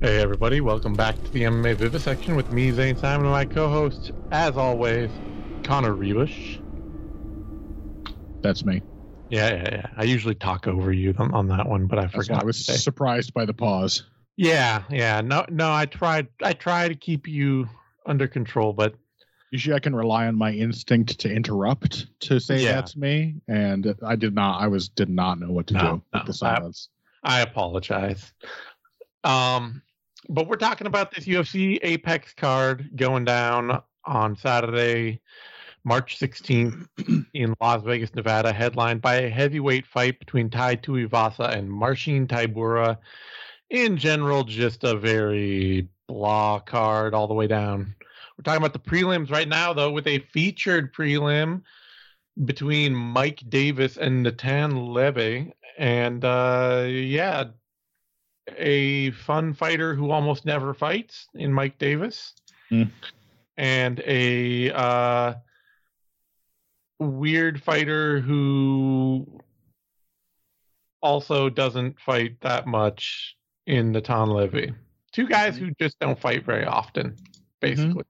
Hey everybody, welcome back to the MMA Vivisection with me, Zane Simon, and my co-host, as always, Connor Rebush. That's me. Yeah. I usually talk over you on that one, but I forgot. I was surprised by the pause. Yeah. No. I try to keep you under control, but usually I can rely on my instinct to interrupt to say that's me, and I did not. I did not know what to do with the silence. I apologize. But we're talking about this UFC Apex card going down on Saturday, March 16th in Las Vegas, Nevada, headlined by a heavyweight fight between Tai Tuivasa and Marcin Tybura. In general, just a very blah card all the way down. We're talking about the prelims right now, though, with a featured prelim between Mike Davis and Natan Levy. And, a fun fighter who almost never fights in Mike Davis, and a weird fighter who also doesn't fight that much in Natan Levy. Two guys who just don't fight very often, basically.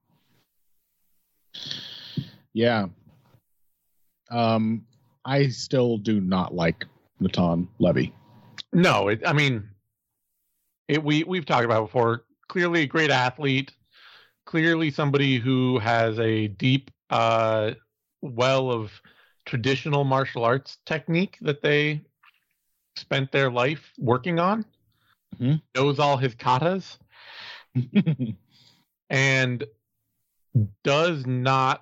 Yeah. I still do not like Natan Levy. No, we've talked about it before. Clearly a great athlete. Clearly somebody who has a deep well of traditional martial arts technique that they spent their life working on. Knows all his katas. And does not...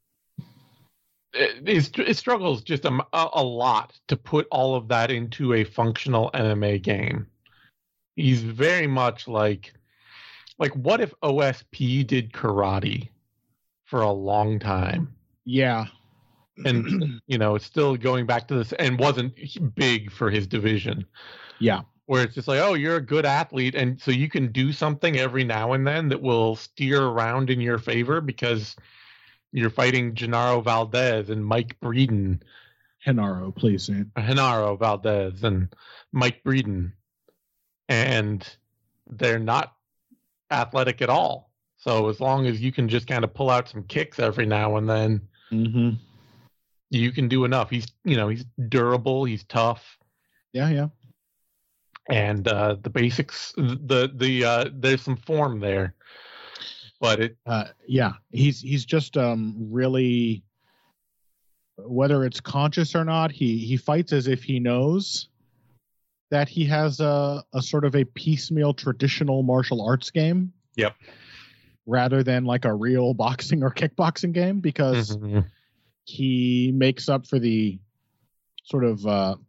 It struggles just a lot to put all of that into a functional MMA game. He's very much like what if OSP did karate for a long time? Yeah. And, it's still going back to this and wasn't big for his division. Yeah. Where it's just like, oh, you're a good athlete. And so you can do something every now and then that will steer around in your favor because you're fighting Genaro Valdez and Mike Breeden. Genaro, please. Genaro Valdez and Mike Breeden. And they're not athletic at all. So as long as you can just kind of pull out some kicks every now and then, you can do enough. He's durable. He's tough. Yeah. And the basics, there's some form there. But he's just really, whether it's conscious or not, he fights as if he knows that he has a sort of a piecemeal traditional martial arts game. Yep. Rather than like a real boxing or kickboxing game, because he makes up for the sort of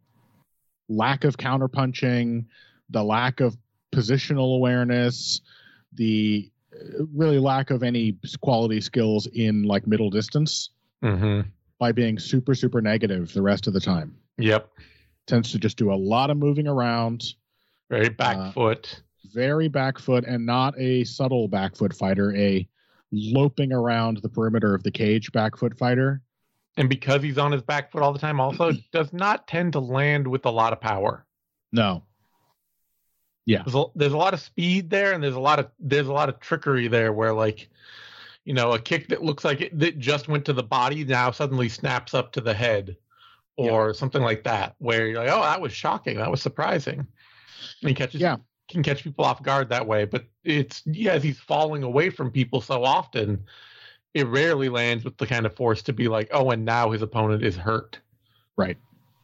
lack of counterpunching, the lack of positional awareness, the really lack of any quality skills in like middle distance by being super, super negative the rest of the time. Yep. Tends to just do a lot of moving around. Very back foot. Very back foot, and not a subtle back foot fighter, a loping around the perimeter of the cage back foot fighter. And because he's on his back foot all the time, also does not tend to land with a lot of power. No. Yeah. There's a lot of speed there, and there's a lot of trickery there where, like, a kick that looks like that just went to the body now suddenly snaps up to the head. Or something like that, where you're like, oh, that was shocking. That was surprising. And he can catch people off guard that way. But he's falling away from people so often, it rarely lands with the kind of force to be like, oh, and now his opponent is hurt. Right.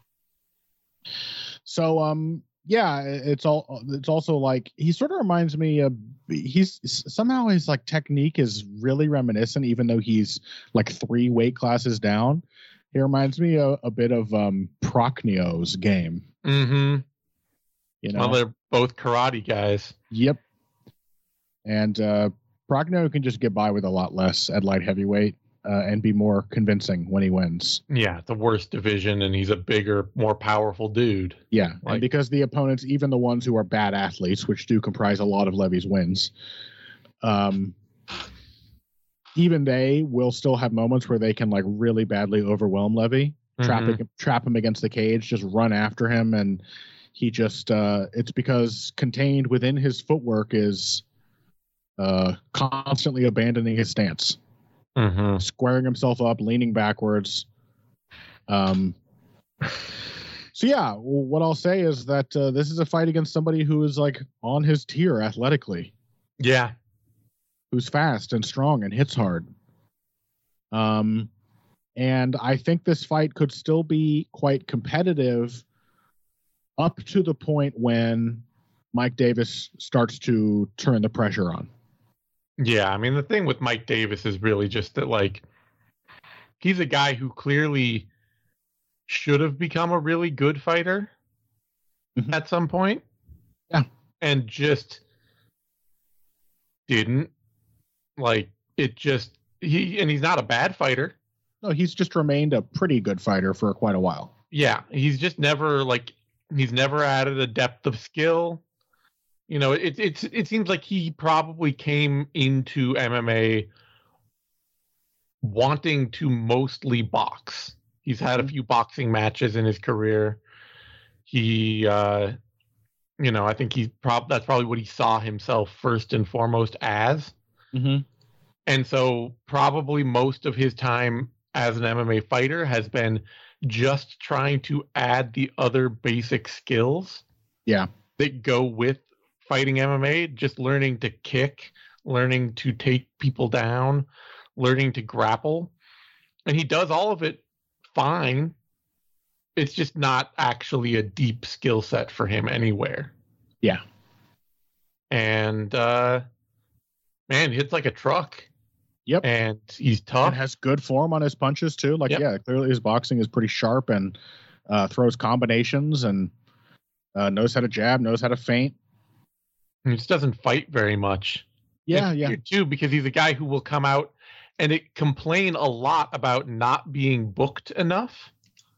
So, it's also like, he sort of reminds me of, somehow his like technique is really reminiscent, even though he's like 3 weight classes down. He reminds me a bit of Prochnio's game. Well, they're both karate guys. Yep. And Prochnio can just get by with a lot less at light heavyweight and be more convincing when he wins. Yeah, the worst division, and he's a bigger, more powerful dude. Yeah, and because the opponents, even the ones who are bad athletes, which do comprise a lot of Levy's wins, even they will still have moments where they can like really badly overwhelm Levy, trap him against the cage, just run after him, and He just it's because contained within his footwork is constantly abandoning his stance, squaring himself up, leaning backwards. So yeah, what I'll say is that this is a fight against somebody who is like on his tier athletically. Yeah. Who's fast and strong and hits hard. And I think this fight could still be quite competitive up to the point when Mike Davis starts to turn the pressure on. Yeah, I mean, the thing with Mike Davis is really just that, like, he's a guy who clearly should have become a really good fighter at some point. Yeah. And just didn't. Like, it just, he's not a bad fighter. No, he's just remained a pretty good fighter for quite a while. Yeah, he's just never, like, he's never added a depth of skill. You know, it seems like he probably came into MMA wanting to mostly box. He's had a few boxing matches in his career. He, I think that's probably what he saw himself first and foremost as. And so probably most of his time as an MMA fighter has been just trying to add the other basic skills that go with fighting MMA, just learning to kick, learning to take people down, learning to grapple. And he does all of it fine. It's just not actually a deep skill set for him anywhere. Yeah. And man, he hits like a truck. Yep. And he's tough. And has good form on his punches too. Like, yeah, clearly his boxing is pretty sharp and throws combinations and knows how to jab, knows how to feint. He just doesn't fight very much. Yeah, Too, because he's a guy who will come out and complain a lot about not being booked enough.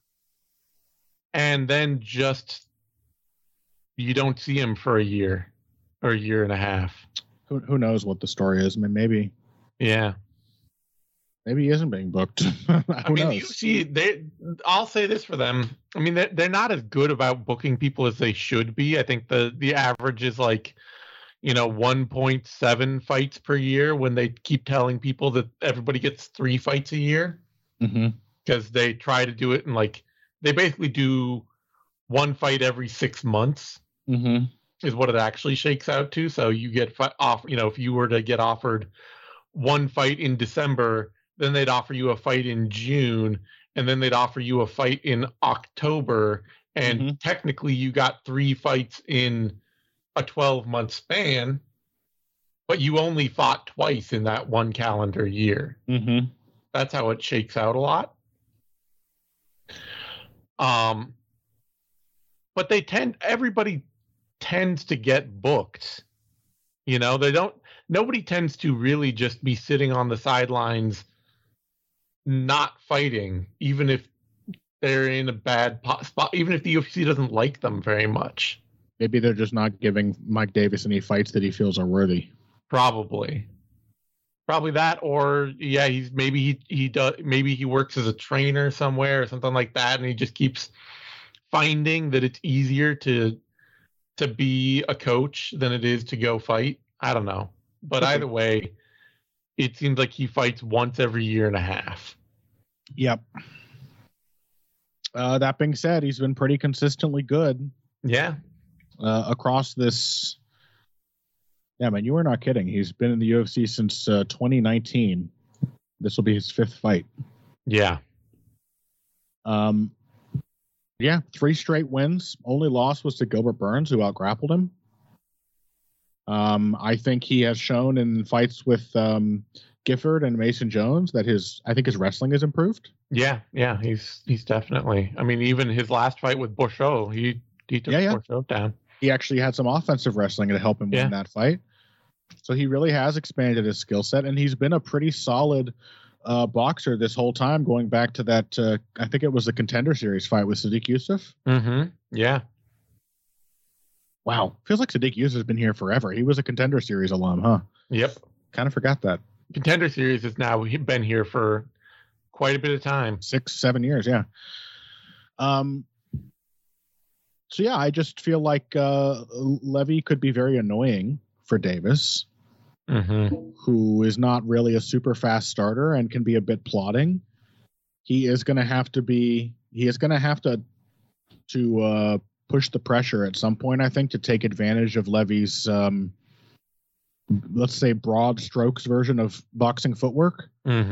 And then just, you don't see him for a year or a year and a half. Who knows what the story is? I mean, maybe. Yeah. Maybe he isn't being booked. Who knows? I'll say this for them. I mean, they're not as good about booking people as they should be. I think the average is like, 1.7 fights per year when they keep telling people that everybody gets 3 fights a year. Because they try to do it in they basically do 1 fight every 6 months. Is what it actually shakes out to. So you get off, if you were to get offered 1 fight in December, then they'd offer you a fight in June, and then they'd offer you a fight in October. And technically you got 3 fights in a 12-month span, but you only fought twice in that 1 calendar year. That's how it shakes out a lot. But everybody tends to get booked. Nobody tends to really just be sitting on the sidelines not fighting, even if they're in a bad spot, even if the UFC doesn't like them very much. Maybe they're just not giving Mike Davis any fights that he feels are worthy. Probably that, or maybe he works as a trainer somewhere or something like that, and he just keeps finding that it's easier to be a coach than it is to go fight. I don't know. But either way, it seems like he fights once every year and a half. Yep. That being said, he's been pretty consistently good. Yeah. Across this. Yeah, man, you were not kidding. He's been in the UFC since 2019. This will be his 5th fight. Yeah. Yeah, 3 straight wins. Only loss was to Gilbert Burns, who outgrappled him. I think he has shown in fights with Gifford and Mason Jones that his wrestling has improved. Yeah, he's definitely. I mean, even his last fight with Borchot, he took Borchot down. He actually had some offensive wrestling to help him win that fight. So he really has expanded his skill set, and he's been a pretty solid boxer this whole time, going back to that, I think it was the Contender Series fight with Sadiq Youssef. Yeah. Wow. Feels like Sadiq Youssef has been here forever. He was a Contender Series alum, huh? Yep. Kind of forgot that. Contender Series has now been here for quite a bit of time. 6-7 years, yeah. So yeah, I just feel like Levy could be very annoying for Davis, who is not really a super fast starter and can be a bit plodding. He is going to have to push the pressure at some point, I think, to take advantage of Levy's, let's say, broad strokes version of boxing footwork.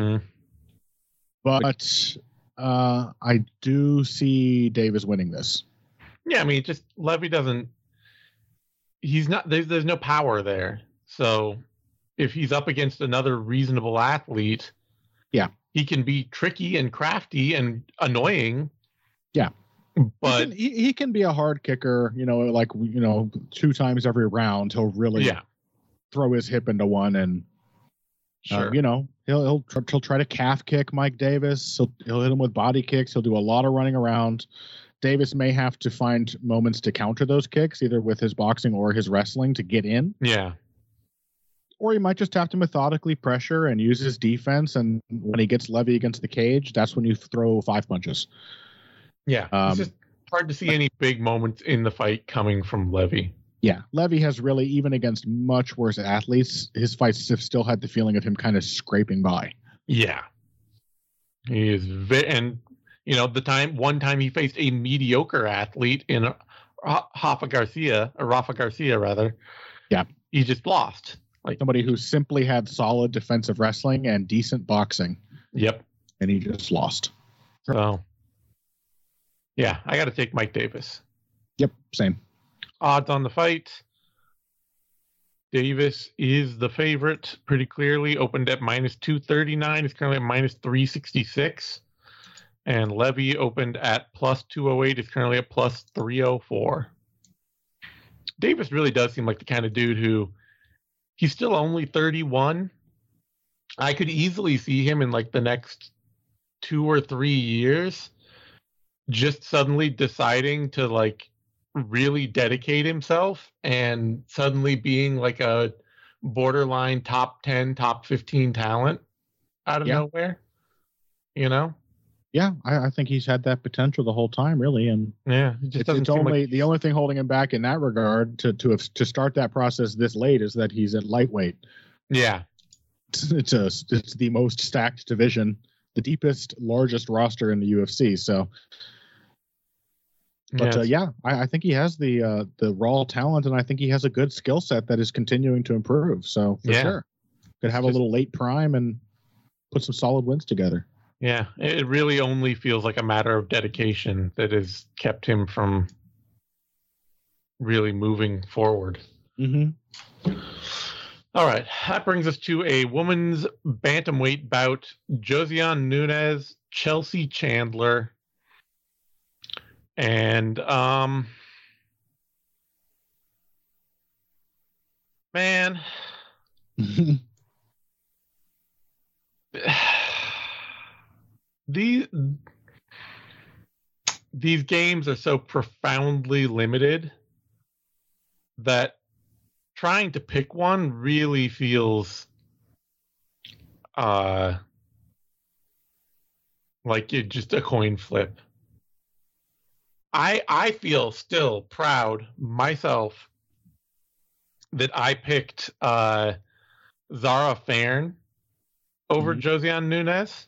But I do see Davis winning this. Yeah, I mean, just Levy doesn't. He's not. There's no power there. So if he's up against another reasonable athlete, yeah, he can be tricky and crafty and annoying. Yeah, but he can be a hard kicker. 2 times every round, he'll really throw his hip into one, and sure, he'll try to calf kick Mike Davis. He'll hit him with body kicks. He'll do a lot of running around. Davis may have to find moments to counter those kicks, either with his boxing or his wrestling, to get in. Yeah. Or he might just have to methodically pressure and use his defense. And when he gets Levy against the cage, that's when you throw 5 punches. Yeah. It's just hard to see any big moments in the fight coming from Levy. Yeah. Levy has really, even against much worse athletes, his fights have still had the feeling of him kind of scraping by. Yeah. He is one time he faced a mediocre athlete in Rafa Garcia, rather. Yeah. He just lost. Like somebody who simply had solid defensive wrestling and decent boxing. Yep. And he just lost. So, yeah, I got to take Mike Davis. Yep, same. Odds on the fight. Davis is the favorite pretty clearly. Opened at -239. Is currently at -366. And Levy opened at +208. Is currently at +304. Davis really does seem like the kind of dude who, he's still only 31. I could easily see him in like the next 2 or 3 years just suddenly deciding to like really dedicate himself and suddenly being like a borderline top 10, top 15 talent out of nowhere, Yeah, I think he's had that potential the whole time, really, and it just doesn't it's only the only thing holding him back in that regard to start that process this late is that he's at lightweight. Yeah, it's the most stacked division, the deepest, largest roster in the UFC. So, but I think he has the raw talent, and I think he has a good skill set that is continuing to improve. So for sure, could have a little late prime and put some solid wins together. Yeah, it really only feels like a matter of dedication that has kept him from really moving forward. All right, that brings us to a women's bantamweight bout. Josiane Nunes, Chelsea Chandler. And, man... These games are so profoundly limited that trying to pick one really feels like it's just a coin flip. I feel still proud myself that I picked Zara Fairn over Josiane Nunes.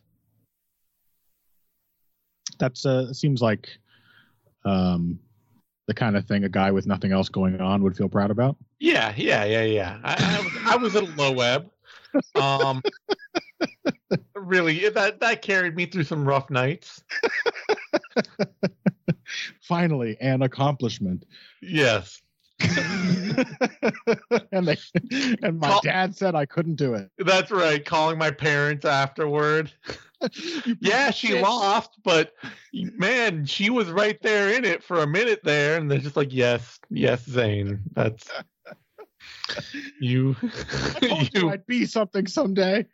That's seems like the kind of thing a guy with nothing else going on would feel proud about. Yeah. I was at a low ebb. Really, that carried me through some rough nights. Finally, an accomplishment. Yes. and my dad said I couldn't do it. That's right. Calling my parents afterward. Yeah, she lost, but man, she was right there in it for a minute there, and they're just like, yes, Zane, that's you. I told you I'd be something someday.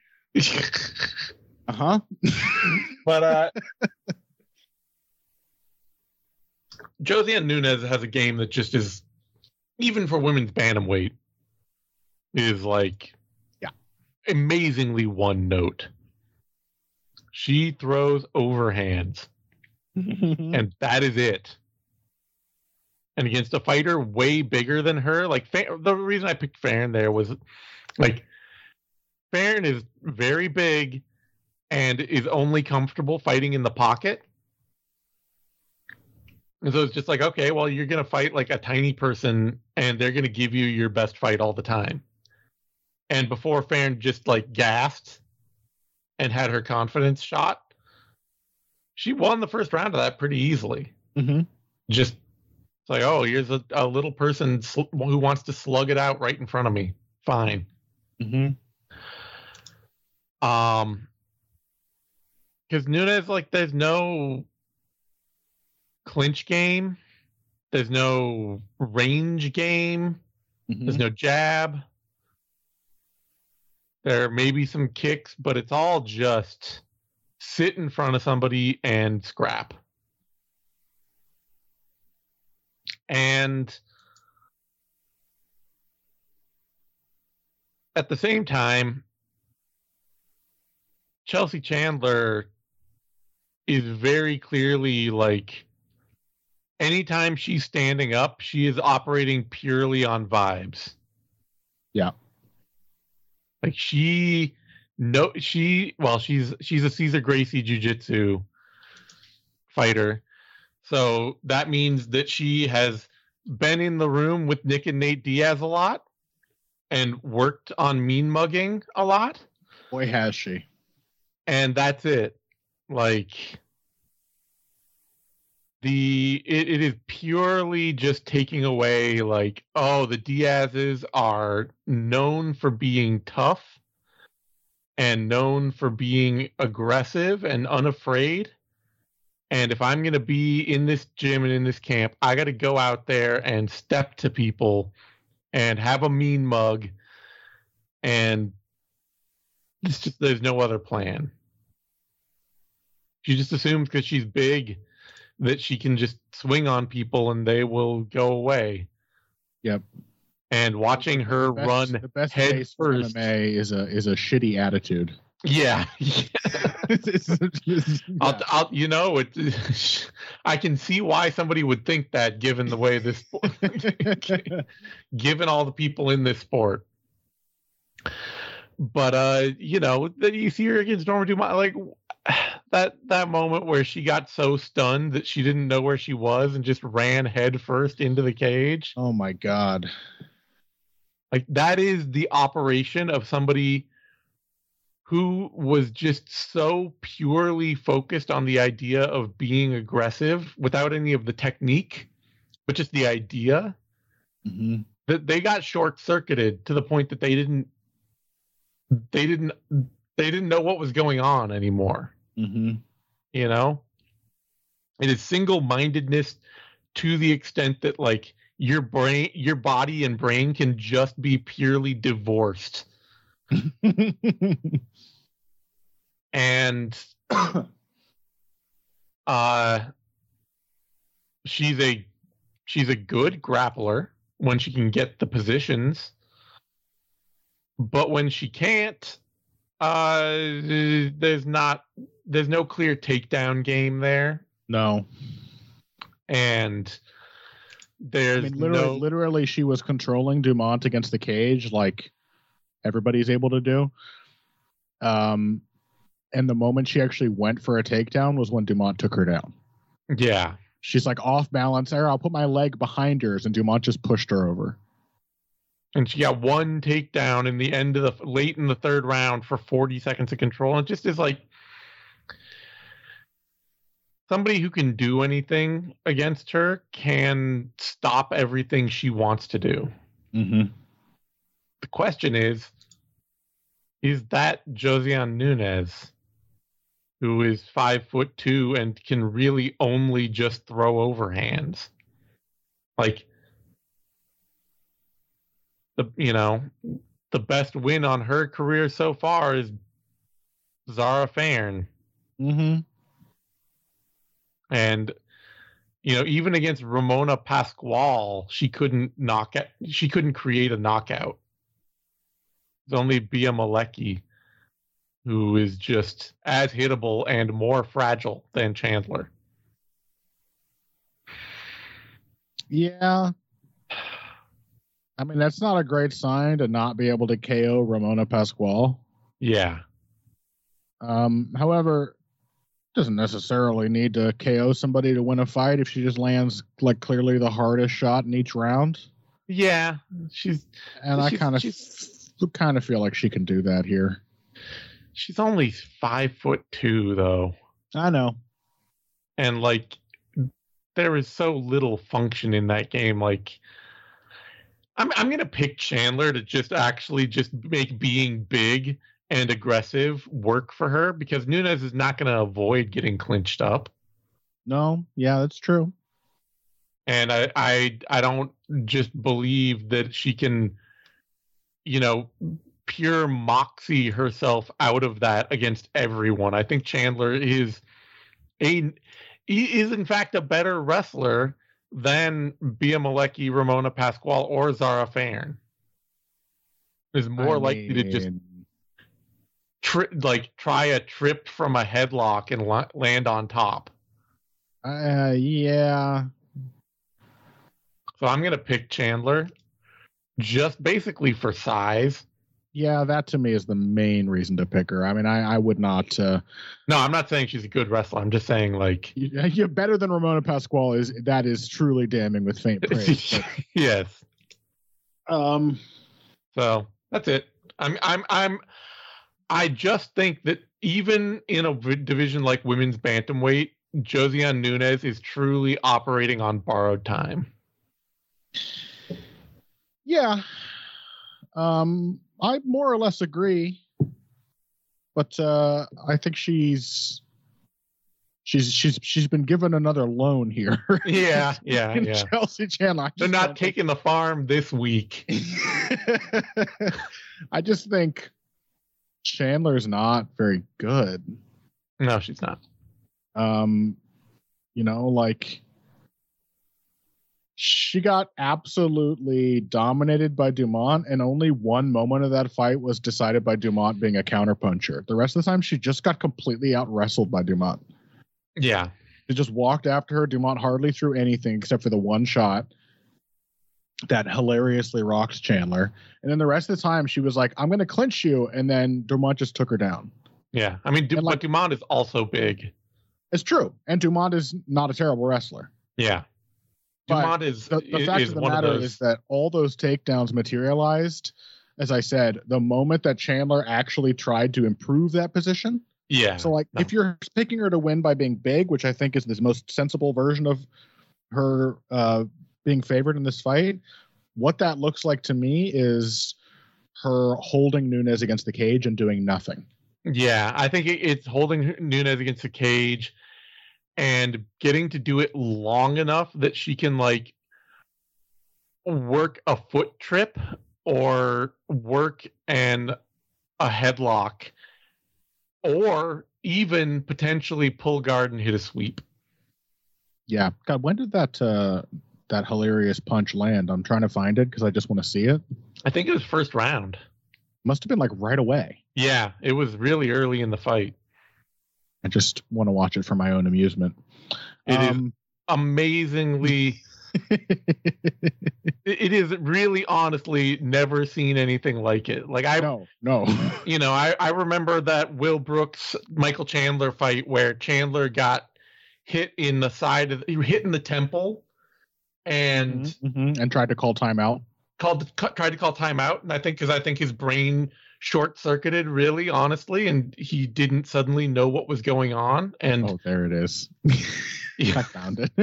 But Josiane Nunes has a game that just is, even for women's bantamweight, is like amazingly one note. She throws overhands, and that is it. and against a fighter way bigger than her. Like the reason I picked Farron there was like Farron is very big and is only comfortable fighting in the pocket. And so it's just like, okay, well, you're going to fight like a tiny person and they're going to give you your best fight all the time. And before Farron just like gasped and had her confidence shot, she won the first round of that pretty easily. Mm-hmm. Just it's like, oh, here's a little person who wants to slug it out right in front of me. Fine. Mm-hmm. Because Nunes, like, there's no clinch game. There's no range game. Mm-hmm. There's no jab. There may be some kicks, but it's all just sit in front of somebody and scrap. And at the same time, Chelsea Chandler is very clearly like, anytime she's standing up, she is operating purely on vibes. Yeah. Like she's a Cesar Gracie jiu-jitsu fighter. So that means that she has been in the room with Nick and Nate Diaz a lot and worked on mean mugging a lot. Boy, has she. And that's it. Like it is purely just taking away like, oh, the Diazes are known for being tough and known for being aggressive and unafraid. And if I'm going to be in this gym and in this camp, I got to go out there and step to people and have a mean mug. And it's just, there's no other plan. She just assumes because she's big that she can just swing on people and they will go away. Yep. And watching her run the best head first MMA is a shitty attitude. Yeah. I'll you know, I can see why somebody would think that, given the way this given all the people in this sport. But you know, you see her against Norma Dumont, like that moment where she got so stunned that she didn't know where she was and just ran head first into the cage. Oh my God. Like that is the operation of somebody who was just so purely focused on the idea of being aggressive without any of the technique, but just the idea. Mm-hmm. That they got short-circuited to the point that they didn't know what was going on anymore. Mm-hmm. You know, it is single-mindedness to the extent that like your body and brain can just be purely divorced. And she's a good grappler when she can get the positions, but when she can't, there's no clear takedown game there. No. And there's literally she was controlling Dumont against the cage like everybody's able to do. And the moment she actually went for a takedown was when Dumont took her down. Yeah. She's like off balance there. I'll put my leg behind hers, and Dumont just pushed her over. And she got one takedown in the end of late in the third round for 40 seconds of control. And it just is like somebody who can do anything against her can stop everything she wants to do. Mm-hmm. The question is that Josiane Nunes, who is 5'2" and can really only just throw overhands? Like, the best win on her career so far is Zara Farron. Mm-hmm. And, even against Ramona Pasquale, she couldn't create a knockout. It's only Bia Malecki who is just as hittable and more fragile than Chandler. Yeah. I mean, that's not a great sign to not be able to KO Ramona Pasquale. Yeah. However, doesn't necessarily need to KO somebody to win a fight if she just lands like clearly the hardest shot in each round. Yeah, I kind of feel like she can do that here. She's only 5'2", though. I know. And like, there is so little function in that game. Like, I'm gonna pick Chandler to just make being big and aggressive work for her, because Nunes is not gonna avoid getting clinched up. No, yeah, that's true. And I don't just believe that she can, pure moxie herself out of that against everyone. I think Chandler is in fact a better wrestler than Bea Malecki, Ramona Pasquale, or Zara Farn. Is more likely to just try a trip from a headlock and land on top. Yeah. So I'm going to pick Chandler just basically for size. Yeah, that to me is the main reason to pick her. I mean, I would not... No, I'm not saying she's a good wrestler. I'm just saying, like... You're better than Ramona Pasquale. That is truly damning with faint praise. But... Yes. So, that's it. I just think that even in a division like women's bantamweight, Josiane Nunes is truly operating on borrowed time. Yeah. I more or less agree, but I think she's been given another loan here. Yeah. Chelsea Chandler. They're not taking the farm this week. I just think Chandler's not very good. No, she's not. She got absolutely dominated by Dumont, and only one moment of that fight was decided by Dumont being a counterpuncher. The rest of the time, she just got completely out-wrestled by Dumont. Yeah. She just walked after her. Dumont hardly threw anything except for the one shot that hilariously rocked Chandler. And then the rest of the time, she was like, I'm going to clinch you, and then Dumont just took her down. Yeah. I mean, but Dumont is also big. It's true. And Dumont is not a terrible wrestler. Yeah. Dumont is the fact of the matter is that all those takedowns materialized, as I said, the moment that Chandler actually tried to improve that position. Yeah. So, if you're picking her to win by being big, which I think is the most sensible version of her being favored in this fight, what that looks like to me is her holding Nunes against the cage and doing nothing. Yeah, I think it's holding Nunes against the cage and getting to do it long enough that she can work a foot trip or work a headlock, or even potentially pull guard and hit a sweep. Yeah. God, when did that hilarious punch land? I'm trying to find it because I just want to see it. I think it was first round. Must have been right away. Yeah, it was really early in the fight. I just want to watch it for my own amusement. It is amazingly... it is really, honestly, never seen anything like it. No. I remember that Will Brooks Michael Chandler fight where Chandler got hit in the hit in the temple, and and tried to call timeout. Tried to call timeout, and I think his brain short-circuited, really, honestly, and he didn't suddenly know what was going on. And there it is. I found it.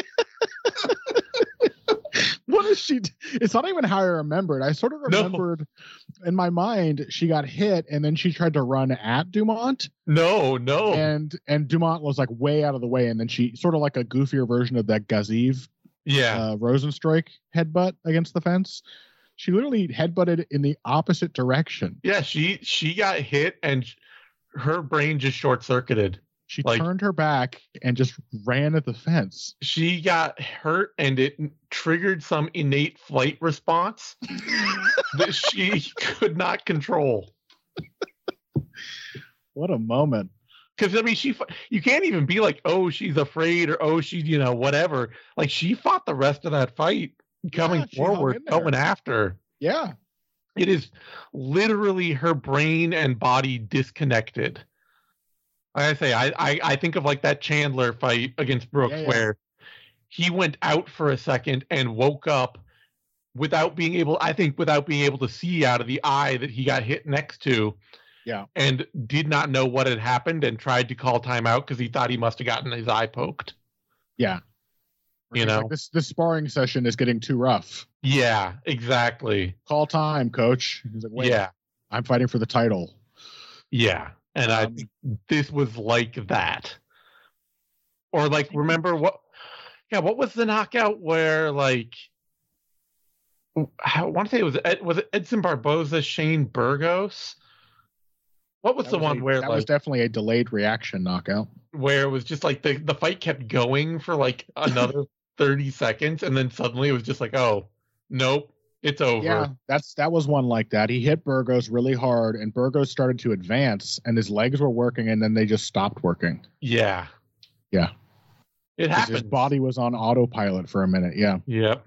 What is she? It's not even how I remembered. I sort of remembered in my mind she got hit and then she tried to run at Dumont. No. And Dumont was way out of the way, and then she sort of like a goofier version of that Gaziv Rosenstrike headbutt against the fence. She literally headbutted in the opposite direction. Yeah, she got hit and her brain just short-circuited. She turned her back and just ran at the fence. She got hurt, and it triggered some innate flight response that she could not control. What a moment. Because I mean, you can't even be like, oh, she's afraid, or oh, she's whatever. Like, she fought the rest of that fight, coming forward, going after. Yeah, it is literally her brain and body disconnected. Like I say, I think of like that Chandler fight against Brooks, where he went out for a second and woke up without being able to see out of the eye that he got hit next to. Yeah. And did not know what had happened and tried to call timeout because he thought he must have gotten his eye poked. Yeah. Like, this sparring session is getting too rough. Yeah, exactly. Call time, coach. He's like, wait, I'm fighting for the title. Yeah. And I think this was like that. Or like, remember what was the knockout where like, I want to say it was Edson Barboza, Shane Burgos? What was where that was definitely a delayed reaction knockout, where it was just like the fight kept going for like another 30 seconds, and then suddenly it was just like, oh, nope, it's over. Yeah, that was one like that. He hit Burgos really hard, and Burgos started to advance, and his legs were working, and then they just stopped working. Yeah. It happened. His body was on autopilot for a minute. Yeah. Yep.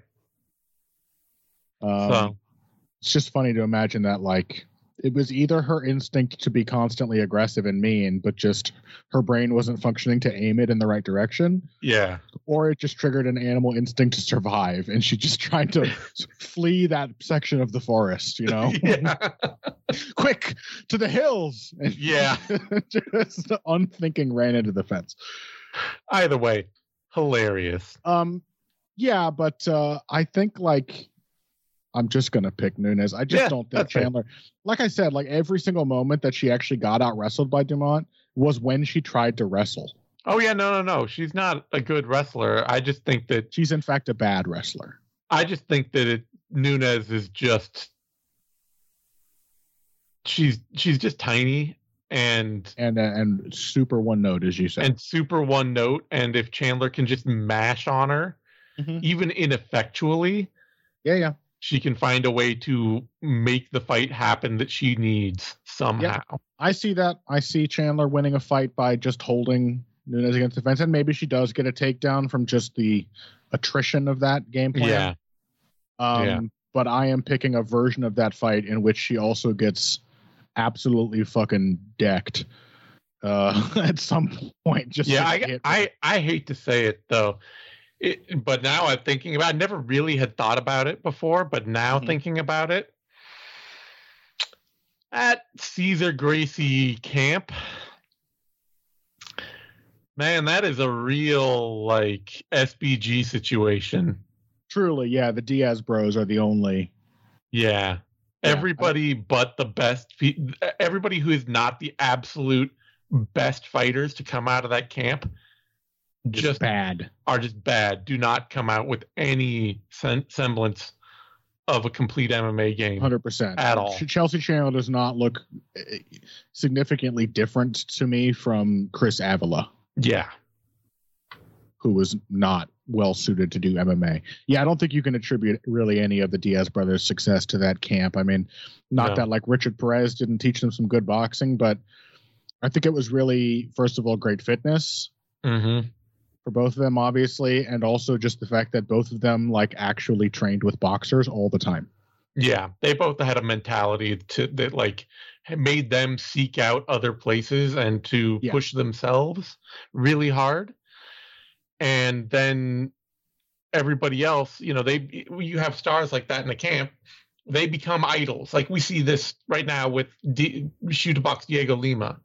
So it's just funny to imagine that, like, it was either her instinct to be constantly aggressive and mean, but just her brain wasn't functioning to aim it in the right direction. Yeah. Or it just triggered an animal instinct to survive, and she just tried to flee that section of the forest, Yeah. Quick, to the hills. And just unthinking ran into the fence. Either way, hilarious. Yeah, but I think, like, I'm just going to pick Nunes. I just don't think Chandler, like I said, like every single moment that she actually got out wrestled by Dumont was when she tried to wrestle. Oh yeah, no. She's not a good wrestler. I just think that she's in fact a bad wrestler. I just think that Nunes is just, she's just tiny and super one note, as you said. And super one note. And if Chandler can just mash on her, even ineffectually. Yeah. She can find a way to make the fight happen that she needs somehow. Yeah, I see that. I see Chandler winning a fight by just holding Nunes against the fence, and maybe she does get a takedown from just the attrition of that game plan. Yeah. But I am picking a version of that fight in which she also gets absolutely fucking decked at some point. I hate to say it though. But now I'm thinking about it. I never really had thought about it before, but now thinking about it, at Caesar Gracie camp, man, that is a real like SBG situation. Truly, yeah. The Diaz bros are the only. Yeah. Everybody but the best. Everybody who is not the absolute best fighters to come out of that camp. Just bad. Are just bad. Do not come out with any semblance of a complete MMA game. 100% at all. Chelsea Chandler does not look significantly different to me from Chris Avila. Yeah, who was not well suited to do MMA. Yeah, I don't think you can attribute really any of the Diaz brothers' success to that camp. I mean, that like Richard Perez didn't teach them some good boxing, but I think it was really, first of all, great fitness. For both of them, obviously, and also just the fact that both of them like actually trained with boxers all the time. Yeah, they both had a mentality that like made them seek out other places and to push themselves really hard. And then everybody else, you have stars like that in the camp. They become idols. Like we see this right now with Shoot to Box Diego Lima.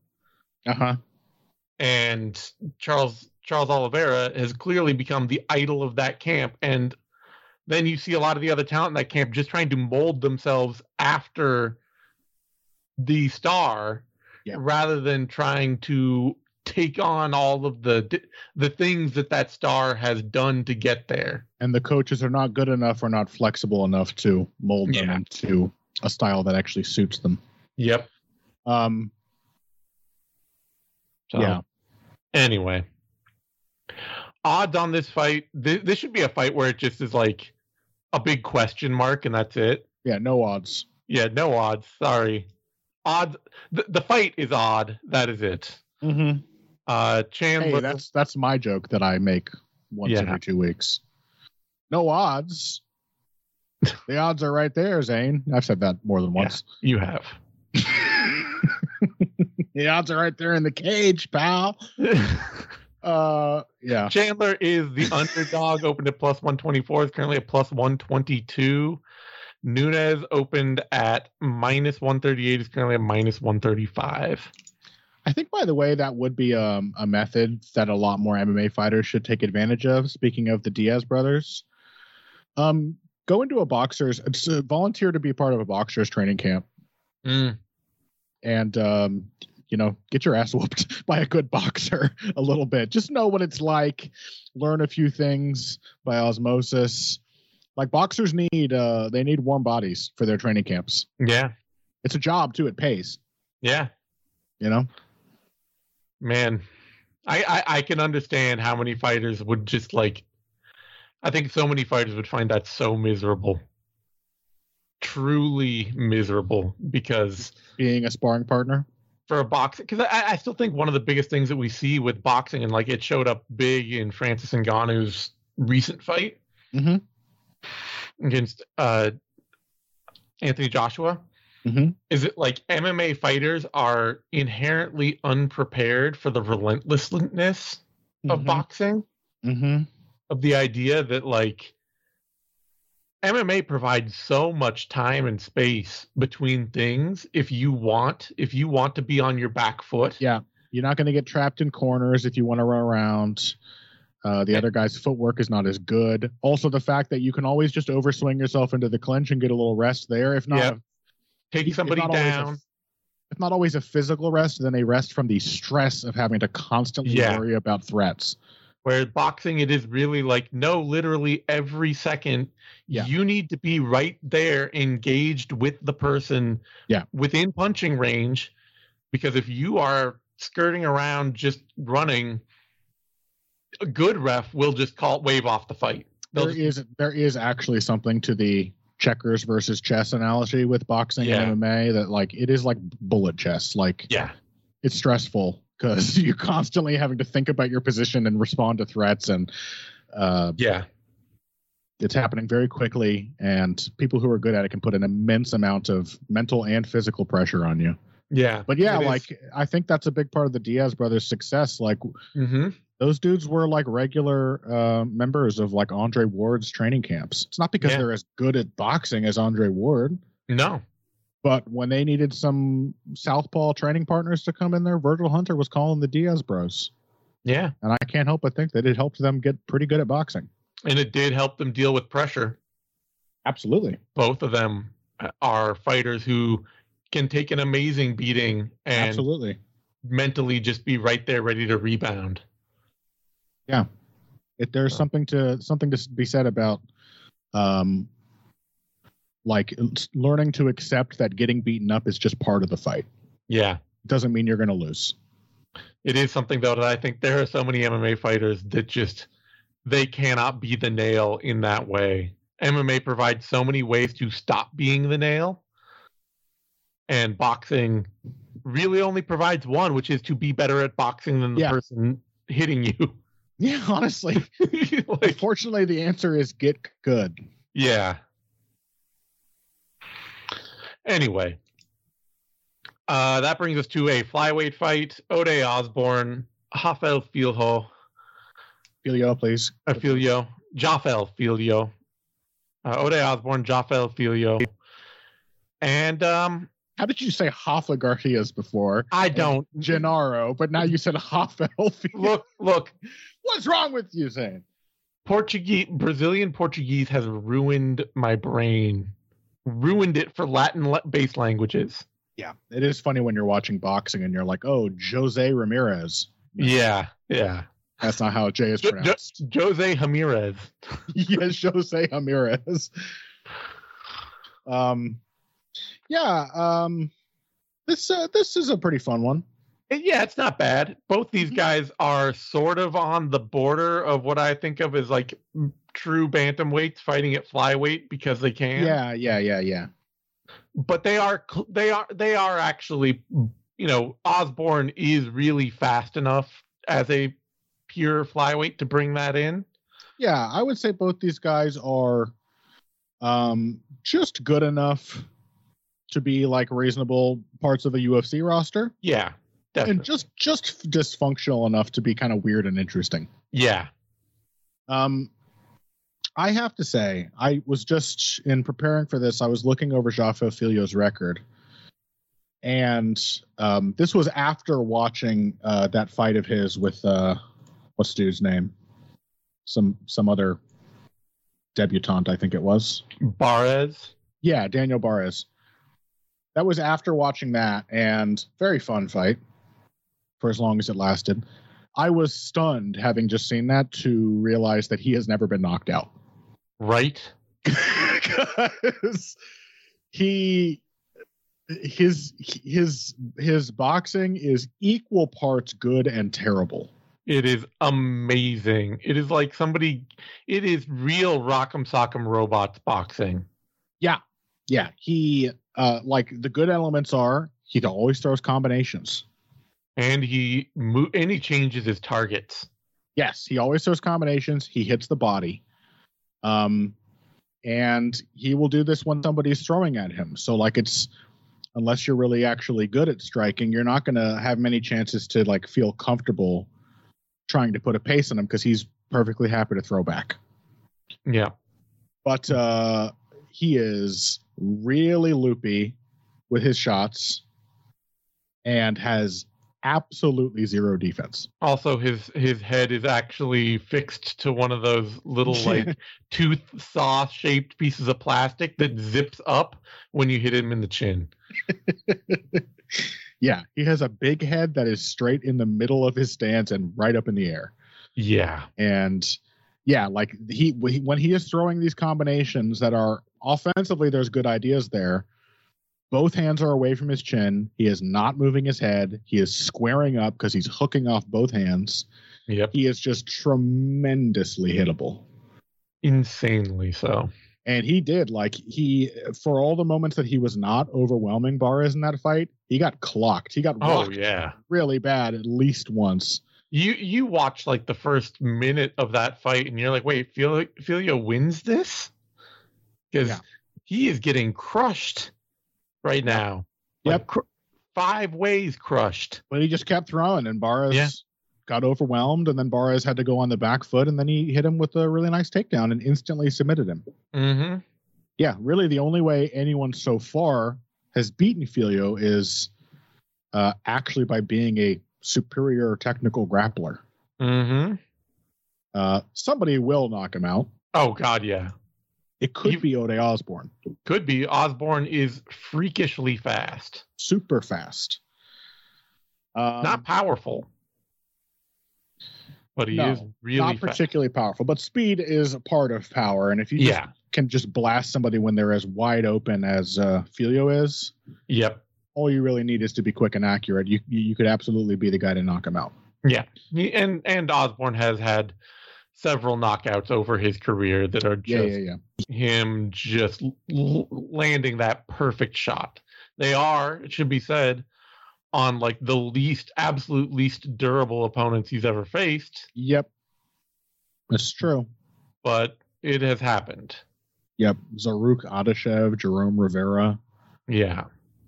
And Charles Oliveira has clearly become the idol of that camp. And then you see a lot of the other talent in that camp just trying to mold themselves after the star rather than trying to take on all of the things that star has done to get there. And the coaches are not good enough or not flexible enough to mold them into a style that actually suits them. Yep. Anyway. Odds on this fight, this should be a fight where it just is like a big question mark and that's it. Yeah, no odds. Yeah, no odds. Sorry. Odds. The fight is odd. That is it. Chandler. Hey, that's my joke that I make once every 2 weeks. No odds. The odds are right there, Zane. I've said that more than once. You have. The odds are right there in the cage, pal. Yeah. Chandler is the underdog, opened at plus 124, is currently at plus 122. Nunes opened at minus 138, is currently at minus 135. I think, by the way, that would be a method that a lot more MMA fighters should take advantage of. Speaking of the Diaz brothers, go into a boxer's, volunteer to be part of a boxer's training camp. And, get your ass whooped by a good boxer a little bit. Just know what it's like. Learn a few things by osmosis. Like, boxers need warm bodies for their training camps. Yeah. It's a job, too. It pays. Yeah. Man, I can understand how many fighters would just I think so many fighters would find that so miserable. Truly miserable, because being a sparring partner for a boxer, because I still think one of the biggest things that we see with boxing, and it showed up big in Francis Ngannou's recent fight against Anthony Joshua, is it MMA fighters are inherently unprepared for the relentlessness of boxing, of the idea that MMA provides so much time and space between things. If you want to be on your back foot, you're not going to get trapped in corners if you want to run around. The other guy's footwork is not as good. Also, the fact that you can always just overswing yourself into the clinch and get a little rest there. If not, take somebody down. If not always a physical rest, then a rest from the stress of having to constantly worry about threats. Where boxing, it is really literally every second, you need to be right there engaged with the person within punching range. Because if you are skirting around just running, a good ref will just wave off the fight. There is actually something to the checkers versus chess analogy with boxing and MMA that it is like bullet chess. It's stressful because you're constantly having to think about your position and respond to threats, and it's happening very quickly, and people who are good at it can put an immense amount of mental and physical pressure on you. But I think that's a big part of the Diaz brothers' success. Those dudes were regular members of Andre Ward's training camps. It's not because they're as good at boxing as Andre Ward. No. But when they needed some southpaw training partners to come in there, Virgil Hunter was calling the Diaz bros. Yeah. And I can't help but think that it helped them get pretty good at boxing. And it did help them deal with pressure. Absolutely. Both of them are fighters who can take an amazing beating and mentally just be right there ready to rebound. Yeah. There's something to be said about learning to accept that getting beaten up is just part of the fight. Yeah. It doesn't mean you're going to lose. It is something, though, that I think there are so many MMA fighters that they cannot be the nail in that way. MMA provides so many ways to stop being the nail. And boxing really only provides one, which is to be better at boxing than the person hitting you. Yeah, honestly. Unfortunately, the answer is get good. Yeah. Anyway, that brings us to a flyweight fight. Ode Osborne, Rafael Filho. Filho, please. Filho. Jafel Filho. Ode Osborne, Jafel Filho. And how did you say Rafa Garcias before? I don't. Gennaro, but now you said Rafael Filho. Look. What's wrong with you, Zane? Brazilian Portuguese has ruined my brain. Ruined it for Latin-based languages. Yeah, it is funny when you're watching boxing and you're like, oh, Jose Ramirez. Yeah. That's not how J is pronounced. Jose Ramirez. Yes, Jose Ramirez. This is a pretty fun one. Yeah, it's not bad. Both these guys are sort of on the border of what I think of as true bantamweights fighting at flyweight because they can. Yeah. But they are actually, Osborne is really fast enough as a pure flyweight to bring that in. Yeah, I would say both these guys are just good enough to be like reasonable parts of a UFC roster. Yeah, definitely. And just dysfunctional enough to be kind of weird and interesting. Yeah. I have to say, I was just in preparing for this, I was looking over João Filho's record. And this was after watching that fight of his with what's the dude's name? Some other debutante, I think it was. Barez? Yeah, Daniel Barez. That was after watching that, and very fun fight for as long as it lasted. I was stunned, having just seen that, to realize that he has never been knocked out. Right? Because his boxing is equal parts good and terrible. It is amazing. It is like it is real Rock'em Sock'em Robots boxing. Yeah. He, like, the good elements are he always throws combinations. And he changes his targets. Yes, he always throws combinations. He hits the body. And he will do this when somebody's throwing at him. So, like, unless you're really actually good at striking, you're not going to have many chances to, like, feel comfortable trying to put a pace on him, because he's perfectly happy to throw back. Yeah. But he is really loopy with his shots and has absolutely zero defense. Also, his head is actually fixed to one of those little like tooth saw shaped pieces of plastic that zips up when you hit him in the chin. Yeah, he has a big head that is straight in the middle of his stance and right up in the air. Yeah. And yeah, like when he is throwing these combinations that are offensively, there's good ideas there. Both hands are away from his chin. He is not moving his head. He is squaring up because he's hooking off both hands. Yep. He is just tremendously hittable. Insanely so. And he did, like, for all the moments that he was not overwhelming Barez in that fight, he got clocked. He got rocked really bad at least once. You watch like the first minute of that fight and you're like, wait, Filho wins this? Because he is getting crushed right now. Yep. Like, 5 ways crushed. But he just kept throwing, and Barez got overwhelmed, and then Barez had to go on the back foot, and then he hit him with a really nice takedown and instantly submitted him. Mm-hmm. Yeah, really the only way anyone so far has beaten Filho is actually by being a superior technical grappler. Mm-hmm. Somebody will knock him out. Oh, God, yeah. It could be Ode Osborne. Could be. Osborne is freakishly fast. Super fast. Not powerful. But he is really not particularly powerful. But speed is a part of power. And if you can just blast somebody when they're as wide open as Filho is, all you really need is to be quick and accurate. You could absolutely be the guy to knock him out. Yeah. And Osborne has had several knockouts over his career that are just him just landing that perfect shot. They are, it should be said, on like the absolute least durable opponents he's ever faced. Yep. That's true. But it has happened. Yep. Zaruk Adashev, Jerome Rivera. Yeah.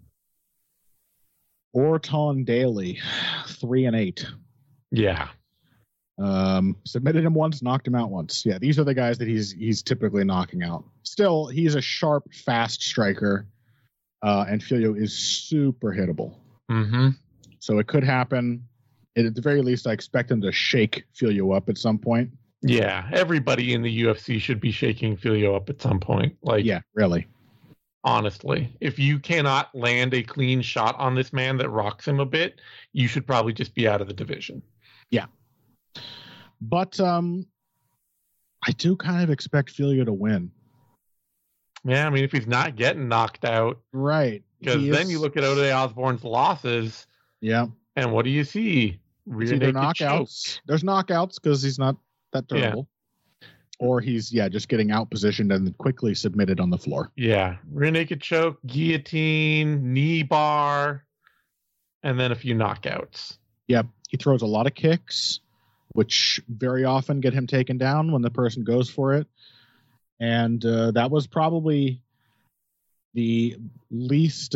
Orton Daly, 3-8. Yeah. Submitted him once, knocked him out once. Yeah, these are the guys that he's typically knocking out. Still, he's a sharp, fast striker, and Filho is super hittable. Mm-hmm. So it could happen. At the very least, I expect him to shake Filho up at some point. Yeah, everybody in the UFC should be shaking Filho up at some point. Like, yeah, really. Honestly, if you cannot land a clean shot on this man that rocks him a bit, you should probably just be out of the division. Yeah. But I do kind of expect Filho to win. Yeah, I mean, if he's not getting knocked out. Right. Because then you look at Ode Osborne's losses. Yeah. And what do you see? Rear naked knockouts. Choke. There's knockouts because he's not that durable. Yeah. Or he's, just getting out positioned and quickly submitted on the floor. Yeah. Rear naked choke, guillotine, knee bar, and then a few knockouts. Yep. He throws a lot of kicks, which very often get him taken down when the person goes for it. And that was probably the least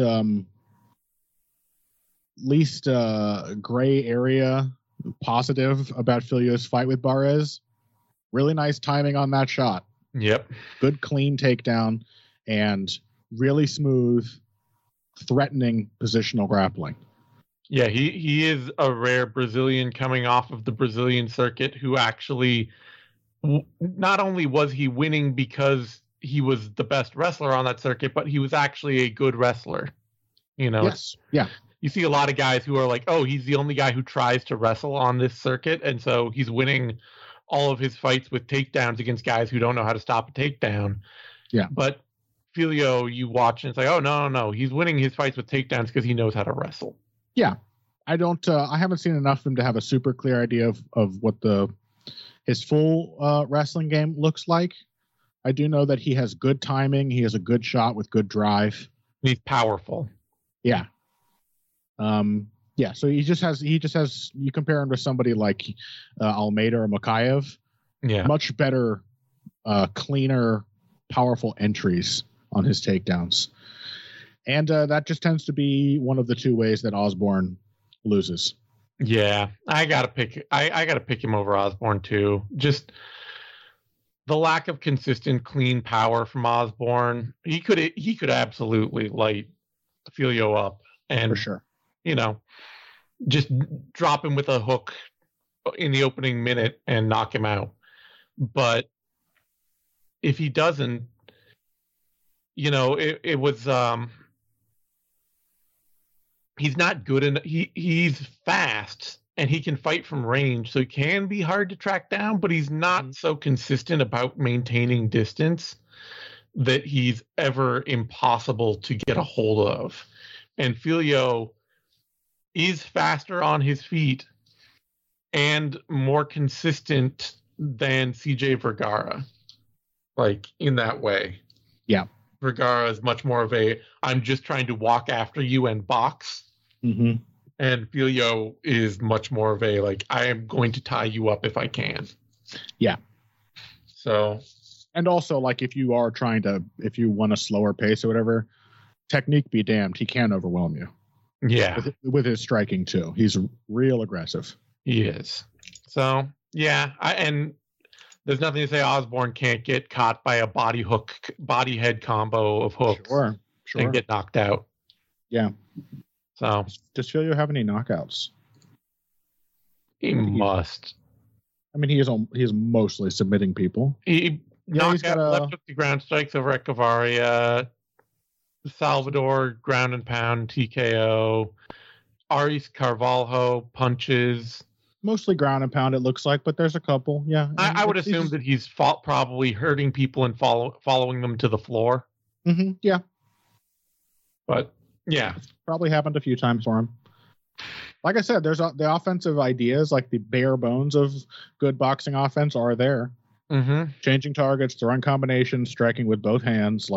gray area positive about Filio's fight with Barres. Really nice timing on that shot. Yep. Good clean takedown and really smooth, threatening positional grappling. Yeah, he is a rare Brazilian coming off of the Brazilian circuit who actually, not only was he winning because he was the best wrestler on that circuit, but he was actually a good wrestler. You know? Yes. Yeah. You see a lot of guys who are like, oh, he's the only guy who tries to wrestle on this circuit, and so he's winning all of his fights with takedowns against guys who don't know how to stop a takedown. Yeah. But Filio, you watch and it's like, oh, no. He's winning his fights with takedowns because he knows how to wrestle. Yeah. I haven't seen enough of him to have a super clear idea of what his full wrestling game looks like. I do know that he has good timing. He has a good shot with good drive. He's powerful. Yeah. Yeah, so he just has, you compare him to somebody like Almeida or Makayev. Yeah. Much better, cleaner, powerful entries on his takedowns. And that just tends to be one of the two ways that Osborne loses. Yeah, I gotta pick him over Osborne too. Just the lack of consistent, clean power from Osborne. He could absolutely light Filio up, and for sure, just drop him with a hook in the opening minute and knock him out. But if he doesn't, it was. He's not good enough. He's fast and he can fight from range, so he can be hard to track down, but he's not so consistent about maintaining distance that he's ever impossible to get a hold of. And Filio is faster on his feet and more consistent than CJ Vergara, like in that way. Yeah. Vergara is much more of I'm just trying to walk after you and box. Mm-hmm. And Filio is much more of I am going to tie you up if I can. Yeah. So. And also, if you want a slower pace or whatever, technique be damned, he can overwhelm you. Yeah. With his striking too. He's real aggressive. He is. So, yeah. And there's nothing to say Osborne can't get caught by a body head combo of hooks. Sure. And get knocked out. Yeah. So. Does Filio have any knockouts? He must. I mean, he is mostly submitting people. He knocked out left hook to ground strikes over at Echevarria. Salvador ground and pound TKO. Aris Carvalho punches. Mostly ground and pound, it looks like, but there's a couple. Yeah, I would assume that he's probably hurting people and following them to the floor. Mm-hmm, yeah, but yeah, probably happened a few times for him. Like I said, there's the offensive ideas, like the bare bones of good boxing offense, are there. Mm-hmm. Changing targets, throwing combinations, striking with both hands,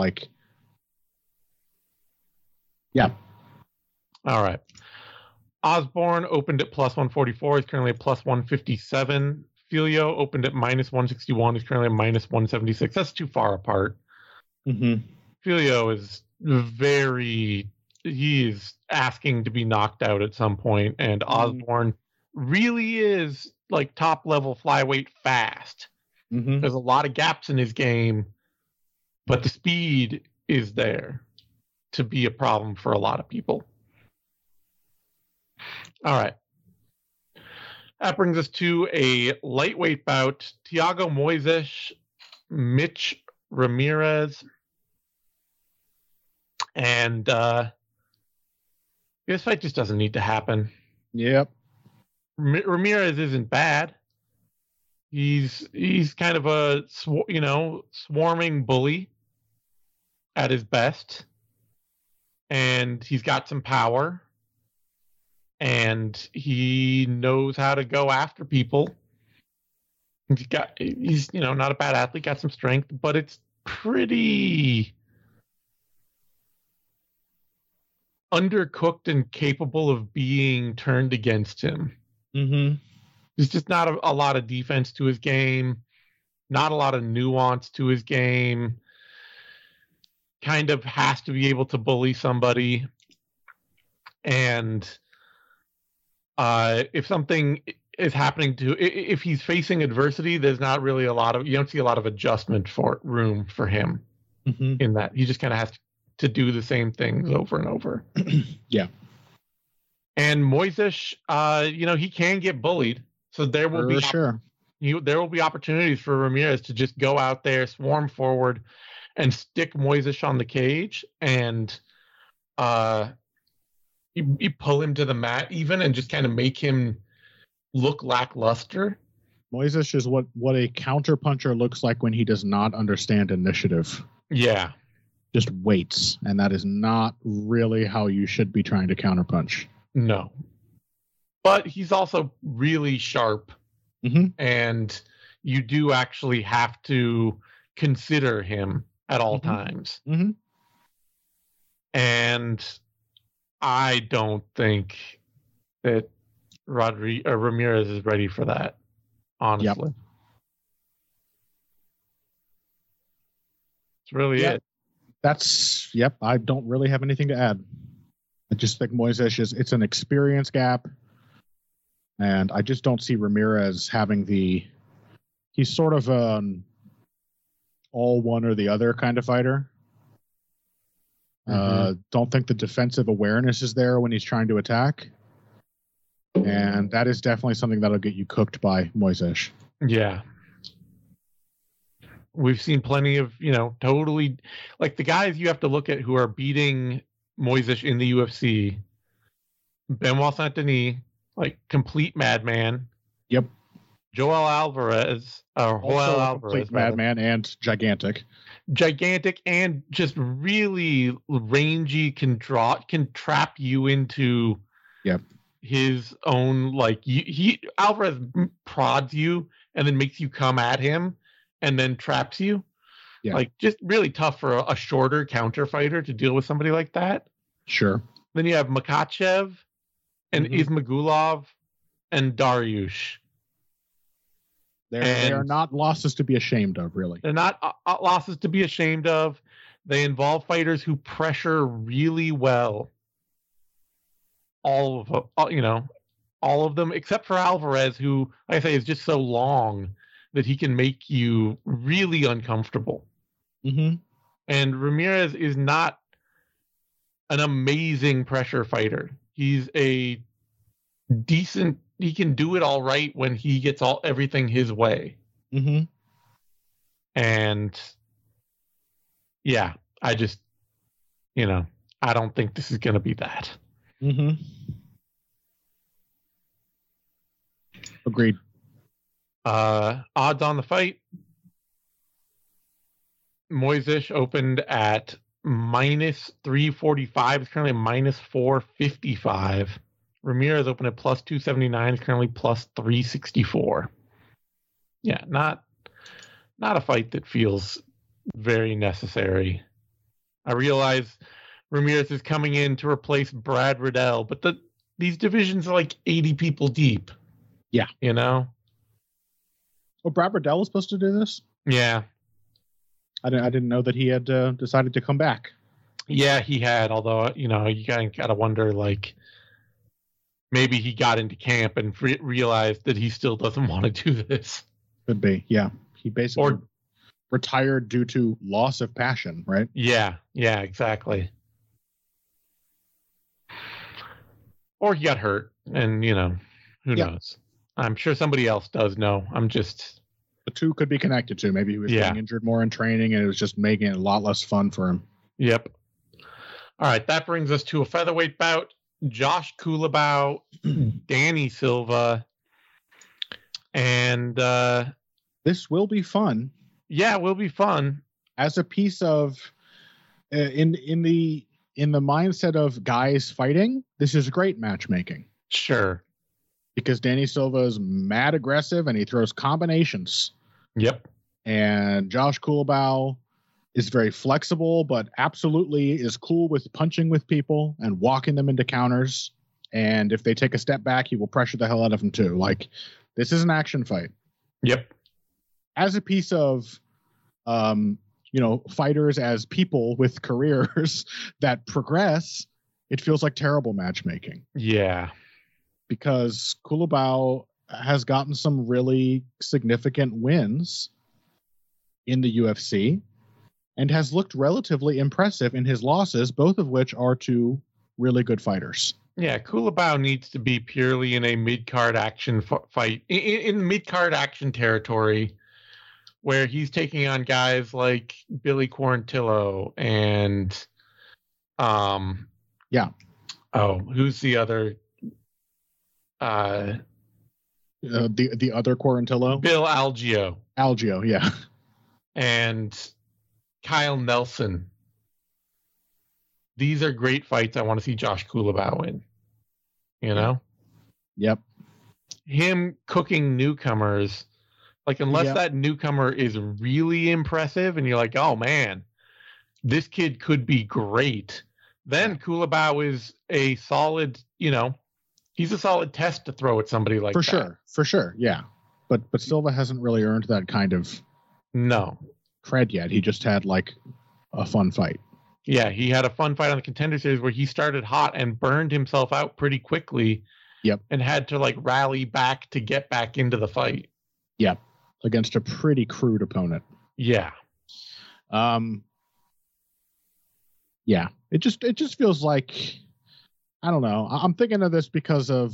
yeah. All right. Osborne opened at plus 144. He's currently at plus 157. Filio opened at minus 161. He's currently at minus 176. That's too far apart. Mm-hmm. Filio is he is asking to be knocked out at some point, and Osborne really is top level flyweight fast. Mm-hmm. There's a lot of gaps in his game, but the speed is there to be a problem for a lot of people. All right. That brings us to a lightweight bout. Thiago Moises, Mitch Ramirez. And this fight just doesn't need to happen. Yep. Ramirez isn't bad. He's kind of a swarming bully at his best. And he's got some power. And he knows how to go after people. He's not a bad athlete, got some strength, but it's pretty undercooked and capable of being turned against him. Mm-hmm. There's just not a lot of defense to his game, not a lot of nuance to his game. Kind of has to be able to bully somebody. And if something is happening if he's facing adversity, there's not really you don't see a lot of adjustment room for him in that. He just kind of has to do the same things over and over. Yeah. And Moises, he can get bullied. So there will be there will be opportunities for Ramirez to just go out there, swarm forward, and stick Moises on the cage, and you pull him to the mat even, and just kind of make him look lackluster. Moises is what a counterpuncher looks like when he does not understand initiative. Yeah. Just waits, and that is not really how you should be trying to counterpunch. No. But he's also really sharp, and you do actually have to consider him at all times. Mm-hmm. And I don't think that Ramirez is ready for that, honestly. Yep. It's really it. I don't really have anything to add. I just think Moises it's an experience gap. And I just don't see Ramirez having he's sort of an all one or the other kind of fighter. Don't think the defensive awareness is there when he's trying to attack. And that is definitely something that'll get you cooked by Moises. Yeah. We've seen plenty of, totally, like the guys you have to look at who are beating Moises in the UFC. Benoit Saint-Denis, like complete madman. Yep. Joel Alvarez, complete madman and gigantic. Gigantic and just really rangy, can trap you into his own, like Alvarez prods you and then makes you come at him and then traps you. Yeah. Like just really tough for a shorter counter fighter to deal with somebody like that. Sure. Then you have Makhachev and Ismagulov and Dariush. They are not losses to be ashamed of, really. They're not losses to be ashamed of. They involve fighters who pressure really well. All of them, except for Alvarez, who, like I say, is just so long that he can make you really uncomfortable. Mm-hmm. And Ramirez is not an amazing pressure fighter. He's a decent. He can do it all right when he gets everything his way. Mm-hmm. And yeah, I just, I don't think this is going to be that. Mm-hmm. Agreed. Odds on the fight. Moises opened at minus 345. It's currently minus 455. Ramirez opened at plus 279. It's currently plus 364. Yeah, not a fight that feels very necessary. I realize Ramirez is coming in to replace Brad Riddell, but these divisions are like 80 people deep. Yeah. Well, Brad Riddell was supposed to do this? Yeah. I didn't know that he had decided to come back. Yeah, he had, although, you gotta wonder, like, maybe he got into camp and realized that he still doesn't want to do this. Could be, yeah. He basically retired due to loss of passion, right? Yeah, exactly. Or he got hurt, and, who knows? I'm sure somebody else does know. The two could be connected to. Maybe he was getting injured more in training, and it was just making it a lot less fun for him. Yep. All right, that brings us to a featherweight bout. Josh Culibao, Danny Silva, and this will be fun. Yeah, it will be fun. As a piece of in the mindset of guys fighting, this is great matchmaking. Sure. Because Danny Silva is mad aggressive and he throws combinations. Yep. And Josh Culibao is very flexible, but absolutely is cool with punching with people and walking them into counters. And if they take a step back, he will pressure the hell out of them too. Like, this is an action fight. Yep. As a piece of, fighters as people with careers that progress, it feels like terrible matchmaking. Yeah. Because Culibao has gotten some really significant wins in the UFC and has looked relatively impressive in his losses, both of which are to really good fighters. Yeah, Culibao needs to be purely in a mid-card action fight, in mid-card action territory, where he's taking on guys like Billy Quarantillo and, who's the other? The other Quarantillo? Bill Algeo. Algeo, yeah. And Kyle Nelson. These are great fights I want to see Josh Culibao in. You know? Yep. Him cooking newcomers, like, unless that newcomer is really impressive and you're like, oh man, this kid could be great, then Culibao is a solid, he's a solid test to throw at somebody like that. For sure, yeah. But Silva hasn't really earned that kind of cred yet. He just had like a fun fight. Yeah, he had a fun fight on the Contender Series where he started hot and burned himself out pretty quickly. Yep. And had to like rally back to get back into the fight. Yep. Against a pretty crude opponent. Yeah. Yeah. It just feels like, I don't know. I'm thinking of this because of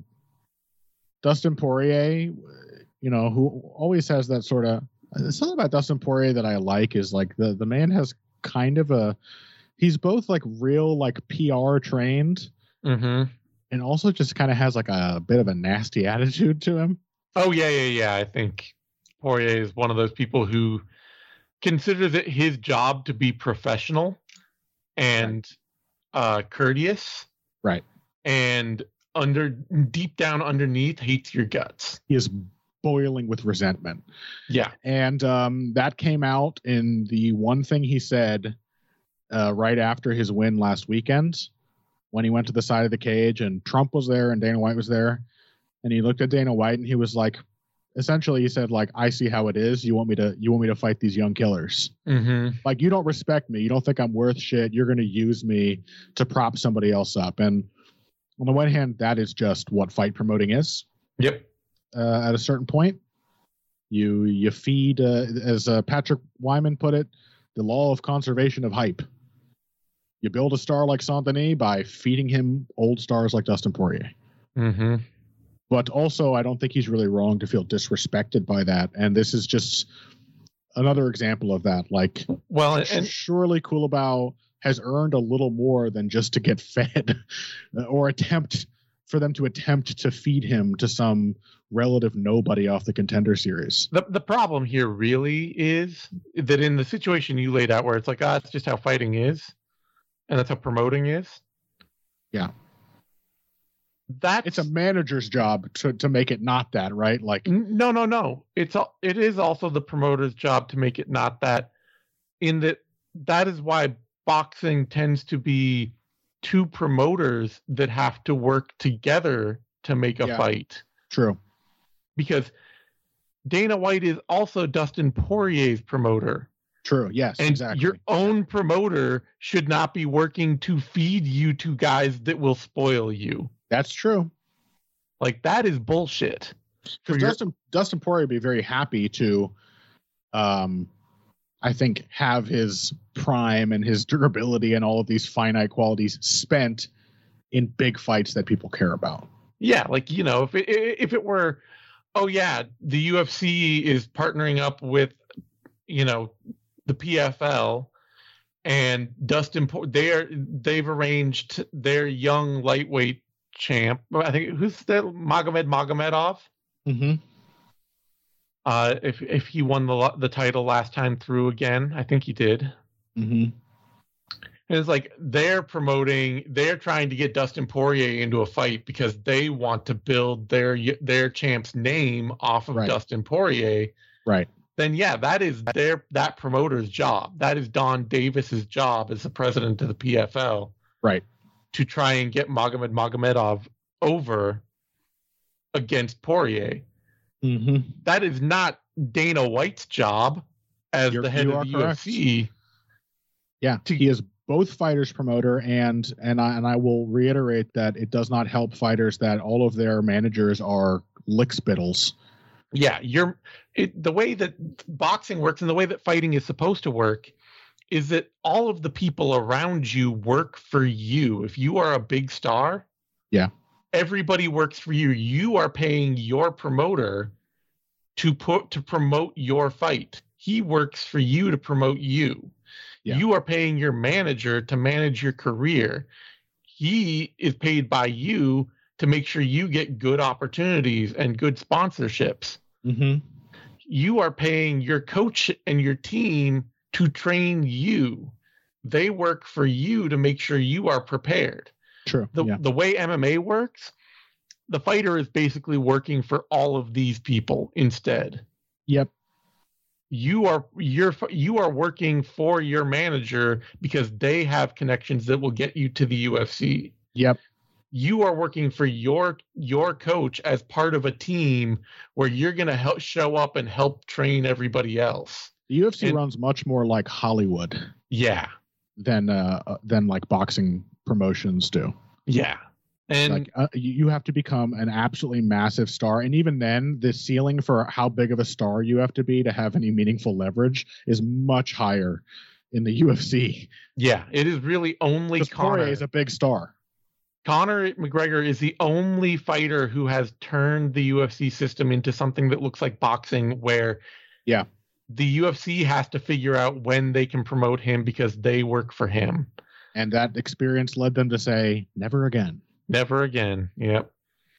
Dustin Poirier, who always has that sort of, something about Dustin Poirier that I like is like the man has kind of he's both like real like PR trained. Mm-hmm. And also just kind of has like a bit of a nasty attitude to him. Oh, yeah. I think Poirier is one of those people who considers it his job to be professional and courteous. Right. And deep down underneath hates your guts. He is boiling with resentment. Yeah. And that came out in the one thing he said right after his win last weekend, when he went to the side of the cage and Trump was there and Dana White was there, and he looked at Dana White and he was like, essentially he said like, I see how it is. You want me to fight these young killers. Mm-hmm. Like, you don't respect me. You don't think I'm worth shit. You're going to use me to prop somebody else up. And on the one hand, that is just what fight promoting is. Yep. At a certain point, you feed, as Patrick Wyman put it, the law of conservation of hype. You build a star like Saint-Denis by feeding him old stars like Dustin Poirier. Mm-hmm. But also, I don't think he's really wrong to feel disrespected by that. And this is just another example of that. Like, well, and surely Culibao has earned a little more than just to get fed or attempt to feed him to some relative nobody off the Contender Series. The problem here really is that in the situation you laid out where it's like, it's just how fighting is. And that's how promoting is. Yeah. It's a manager's job to make it not that, right? Like, no. It is also the promoter's job to make it not that. In that is why boxing tends to be two promoters that have to work together to make a fight. True. Because Dana White is also Dustin Poirier's promoter. True. Yes, and exactly. Your own promoter should not be working to feed you to guys that will spoil you. That's true. Like, that is bullshit. Dustin Poirier would be very happy to, I think, have his prime and his durability and all of these finite qualities spent in big fights that people care about. Yeah, like, if it were, the UFC is partnering up with, the PFL, and they've arranged their young lightweight champ. I think who's that? Magomedov. Mm-hmm. If he won the title last time through again, I think he did. Mm-hmm. It's like they're trying to get Dustin Poirier into a fight because they want to build their champ's name off of Dustin Poirier. Right. Then that is that promoter's job. That is Don Davis's job as the president of the PFL. Right. to try and get Magomedov over against Poirier. Mm-hmm. That is not Dana White's job as the head of the UFC. Yeah, he is both fighters promoter, and I will reiterate that it does not help fighters that all of their managers are lickspittles. Yeah, the way that boxing works and the way that fighting is supposed to work is that all of the people around you work for you. If you are a big star, yeah, everybody works for you. You are paying your promoter to promote your fight. He works for you to promote you. Yeah. You are paying your manager to manage your career. He is paid by you to make sure you get good opportunities and good sponsorships. Mm-hmm. You are paying your coach and your team to train you. They work for you to make sure you are prepared. True. The way MMA works, the fighter is basically working for all of these people instead. Yep. You are working for your manager because they have connections that will get you to the UFC. Yep. You are working for your coach as part of a team where you're going to help show up and help train everybody else. The UFC runs much more like Hollywood. Yeah. Than like boxing promotions do. Yeah. And you have to become an absolutely massive star. And even then, the ceiling for how big of a star you have to have any meaningful leverage is much higher in the UFC. Yeah, it is really only Conor. Poirier is a big star. Conor McGregor is the only fighter who has turned the UFC system into something that looks like boxing, where the UFC has to figure out when they can promote him because they work for him. And that experience led them to say, never again. Never again. Yep.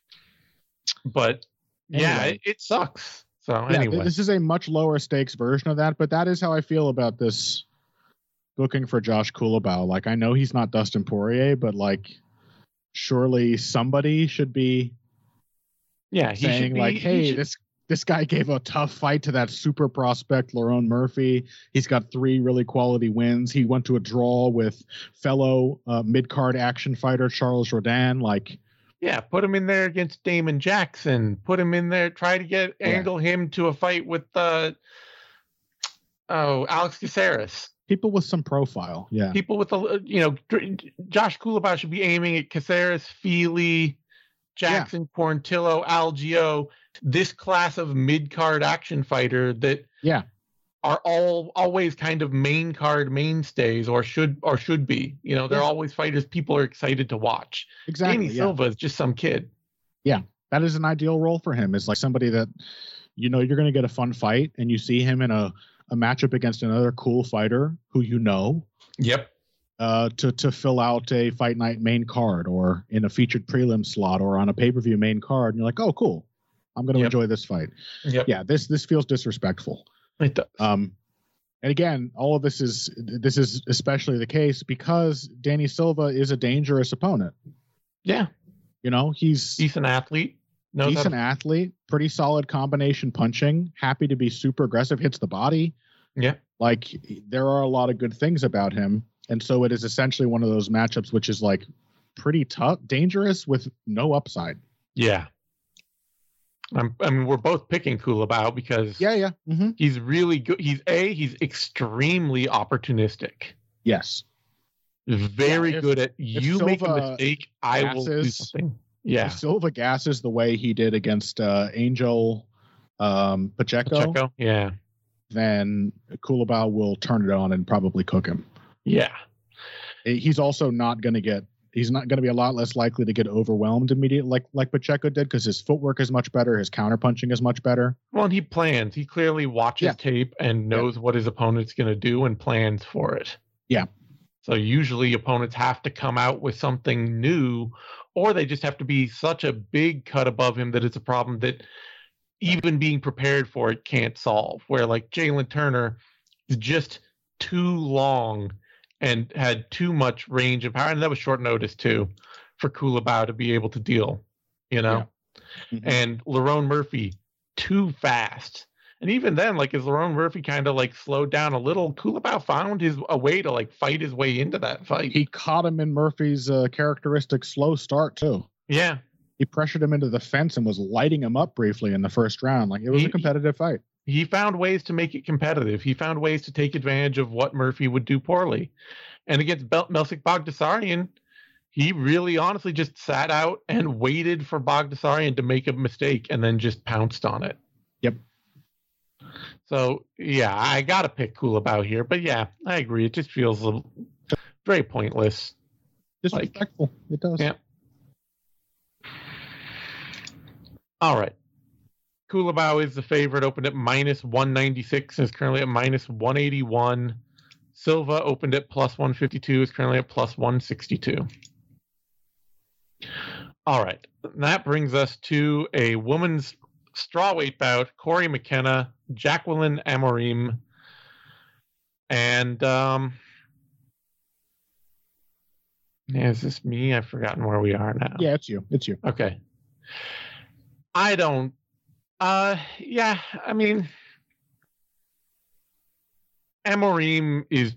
But anyway, it sucks. So anyway, this is a much lower stakes version of that, but that is how I feel about this booking for Josh Culibao. Like, I know he's not Dustin Poirier, but like, surely somebody should be saying like, hey, this guy gave a tough fight to that super prospect Lerone Murphy. He's got 3 really quality wins. He went to a draw with fellow mid-card action fighter Charles Jourdain. Like, put him in there against Damon Jackson. Put him in there. Try to angle him to a fight with Alex Caceres. People with some profile. Yeah. People with Josh Culibao should be aiming at Caceres, Feely, Jackson, Quarantillo, Algeo. This class of mid-card action fighter that are always kind of main card mainstays or should be. They're always fighters people are excited to watch. Exactly. Danny Silva is just some kid. Yeah, that is an ideal role for him. It's like somebody that you're going to get a fun fight, and you see him in a matchup against another cool fighter who Yep. To fill out a fight night main card or in a featured prelim slot or on a pay-per-view main card, and you're like, oh, cool. I'm going to enjoy this fight. Yep. Yeah, this feels disrespectful. It does. And again, all of this is especially the case because Danny Silva is a dangerous opponent. Yeah. He's an athlete. Decent athlete, pretty solid combination punching, happy to be super aggressive, hits the body. Yeah. Like, there are a lot of good things about him. And so it is essentially one of those matchups which is like pretty tough, dangerous with no upside. Yeah. We're both picking Culibao because mm-hmm. He's really good. He's extremely opportunistic. Yes. Very good at you make a mistake, I will do something. Yeah. If Silva gasses the way he did against Angel Pacheco, then Culibao will turn it on and probably cook him. Yeah. He's also not going to be a lot less likely to get overwhelmed immediately like Pacheco did because his footwork is much better. His counterpunching is much better. Well, and he plans. He clearly watches tape and knows what his opponent's going to do and plans for it. Yeah. So usually opponents have to come out with something new, or they just have to be such a big cut above him that it's a problem that even being prepared for it can't solve. Where like Jalen Turner is just too long and had too much range and power. And that was short notice too for Culibao to be able to deal, Mm-hmm. And Lerone Murphy, too fast. And even then, like as Lerone Murphy kind of like slowed down a little, Culibao found a way to like fight his way into that fight. He caught him in Murphy's characteristic slow start too. Yeah. He pressured him into the fence and was lighting him up briefly in the first round. Like it was a competitive fight. He found ways to make it competitive. He found ways to take advantage of what Murphy would do poorly. And against Melsik Baghdasaryan, he really honestly just sat out and waited for Baghdasaryan to make a mistake and then just pounced on it. Yep. So, yeah, I got to pick Culibao here. But, yeah, I agree. It just feels very pointless. Disrespectful. It does. Yeah. All right. Culibao is the favorite, opened at minus 196 and is currently at minus 181. Silva opened at plus 152, is currently at plus 162. All right. That brings us to a women's strawweight bout. Cory McKenna, Jacqueline Amorim. And is this me? I've forgotten where we are now. Yeah, it's you. It's you. Okay. I don't. Yeah, I mean, Amorim is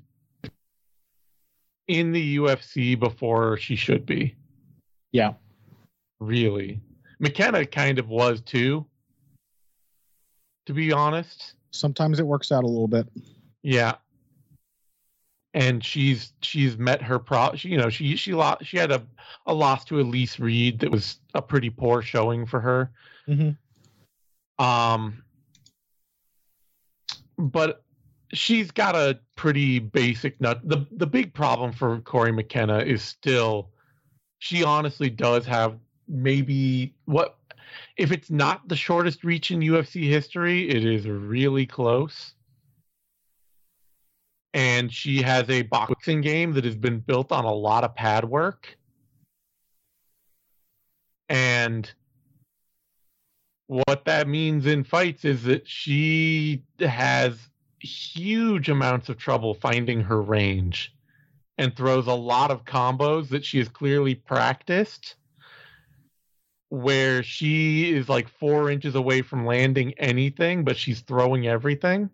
in the UFC before she should be. Yeah. Really. McKenna kind of was too, to be honest. Sometimes it works out a little bit. Yeah. And she's met her she had a loss to Elise Reed that was a pretty poor showing for her. Mm-hmm. But she's got a pretty basic nut. The big problem for Cory McKenna is still, she honestly does have maybe if it's not the shortest reach in UFC history, it is really close. And she has a boxing game that has been built on a lot of pad work. And what that means in fights is that she has huge amounts of trouble finding her range and throws a lot of combos that she has clearly practiced, where she is like 4 inches away from landing anything, but she's throwing everything.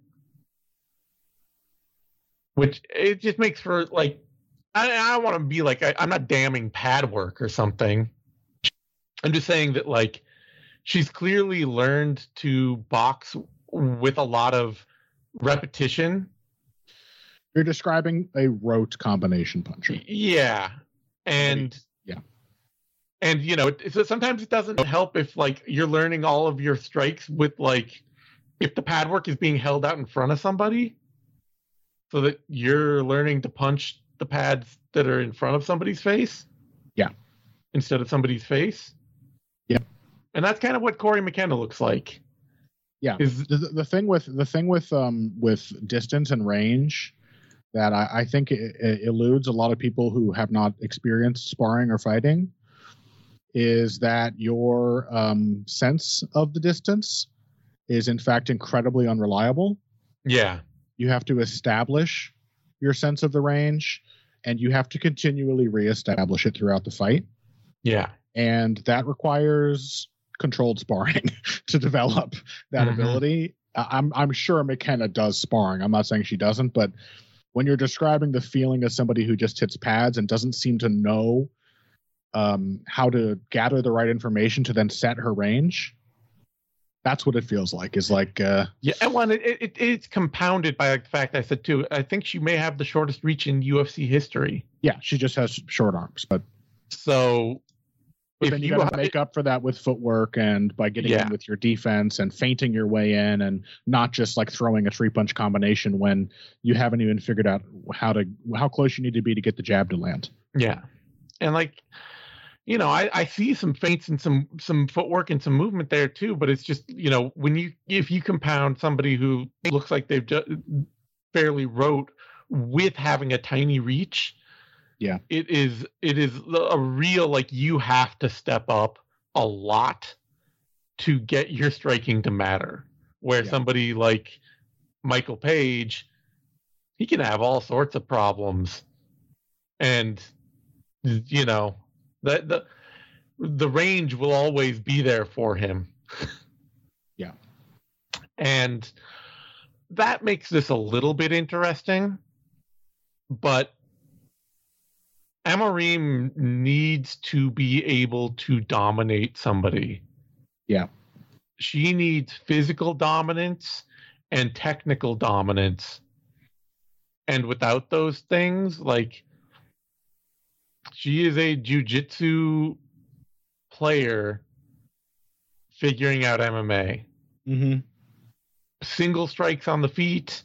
Which it just makes for like, I don't want to be like, I'm not damning pad work or something. I'm just saying that like, she's clearly learned to box with a lot of repetition. You're describing a rote combination puncher. Yeah. And yeah. And so sometimes it doesn't help if like you're learning all of your strikes with like, if the pad work is being held out in front of somebody, so that you're learning to punch the pads that are in front of somebody's face. Yeah. Instead of somebody's face. Yeah. And that's kind of what Cory McKenna looks like. Yeah. Is the thing with distance and range that I think it eludes a lot of people who have not experienced sparring or fighting is that your sense of the distance is in fact incredibly unreliable. Yeah. You have to establish your sense of the range, and you have to continually reestablish it throughout the fight. Yeah. And that requires controlled sparring to develop that ability. I'm sure McKenna does sparring. I'm not saying she doesn't, but when you're describing the feeling of somebody who just hits pads and doesn't seem to know how to gather the right information to then set her range, that's what it feels like. Is like yeah, and one it's compounded by the fact I said too. I think she may have the shortest reach in UFC history. Yeah, she just has short arms, but if then you got to make up for that with footwork and by getting in with your defense and feinting your way in, and not just like throwing a 3-punch combination when you haven't even figured out how close you need to be to get the jab to land. Yeah, and like. I see some feints and some footwork and some movement there too, but it's just, if you compound somebody who looks like they've fairly rote with having a tiny reach, yeah, it is a real, like, you have to step up a lot to get your striking to matter. Where somebody like Michael Page, he can have all sorts of problems, and the range will always be there for him. Yeah. And that makes this a little bit interesting, but Amarim needs to be able to dominate somebody. Yeah. She needs physical dominance and technical dominance. And without those things, like, she is a jiu-jitsu player figuring out MMA. Mm-hmm. Single strikes on the feet,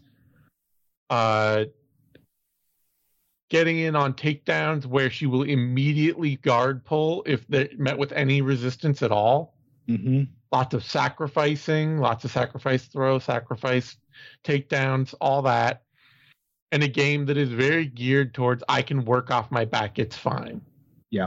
getting in on takedowns where she will immediately guard pull if they're met with any resistance at all. Mm-hmm. Lots of sacrifice throw, sacrifice takedowns, all that. And a game that is very geared towards, I can work off my back, it's fine. Yeah.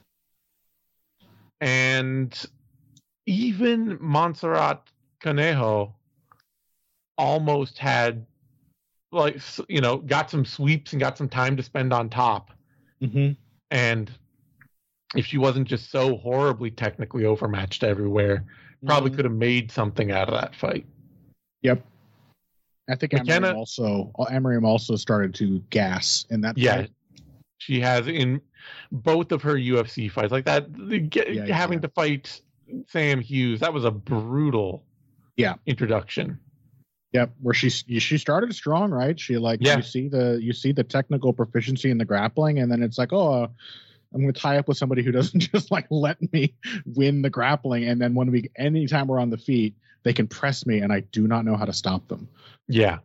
And even Montserrat Conejo almost had, like, you know, got some sweeps and got some time to spend on top. Mm-hmm. And if she wasn't just so horribly technically overmatched everywhere, probably could have made something out of that fight. Yep. I think Amarim also started to gas in that fight. She has in both of her UFC fights. Like that, having to fight Sam Hughes, that was a brutal introduction. Yep, where she started strong, right? She you see the technical proficiency in the grappling, and then it's like, I'm going to tie up with somebody who doesn't just like let me win the grappling, and then anytime we're on the feet, they can press me, and I do not know how to stop them. Yeah.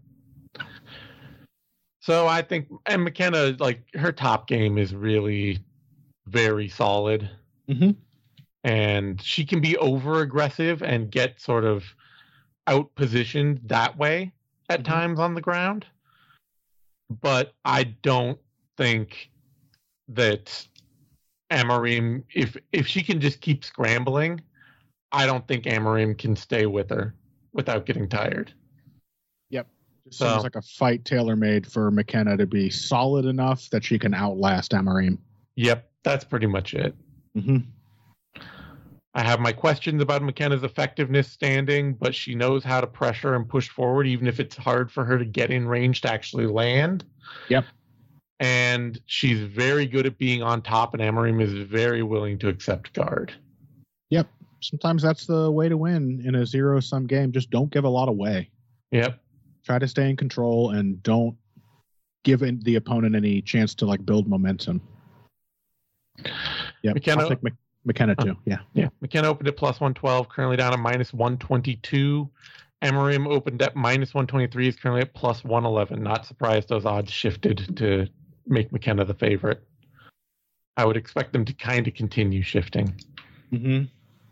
So I think, and McKenna, like, her top game is really very solid. Mm-hmm. And she can be over aggressive and get sort of out positioned that way at times on the ground. But I don't think that Amarim, if she can just keep scrambling, I don't think Amarim can stay with her without getting tired. Yep. It seems like a fight tailor-made for McKenna to be solid enough that she can outlast Amarim. Yep, that's pretty much it. Mm-hmm. I have my questions about McKenna's effectiveness standing, but she knows how to pressure and push forward, even if it's hard for her to get in range to actually land. Yep. And she's very good at being on top, and Amarim is very willing to accept guard. Yep. Sometimes that's the way to win in a zero-sum game. Just don't give a lot away. Yep. Try to stay in control and don't give the opponent any chance to like build momentum. Yeah, I'll take McKenna too. Yeah. McKenna opened at plus 112, currently down at minus 122. Amarim opened at minus 123, is currently at plus 111. Not surprised those odds shifted to make McKenna the favorite. I would expect them to kind of continue shifting. Mm-hmm.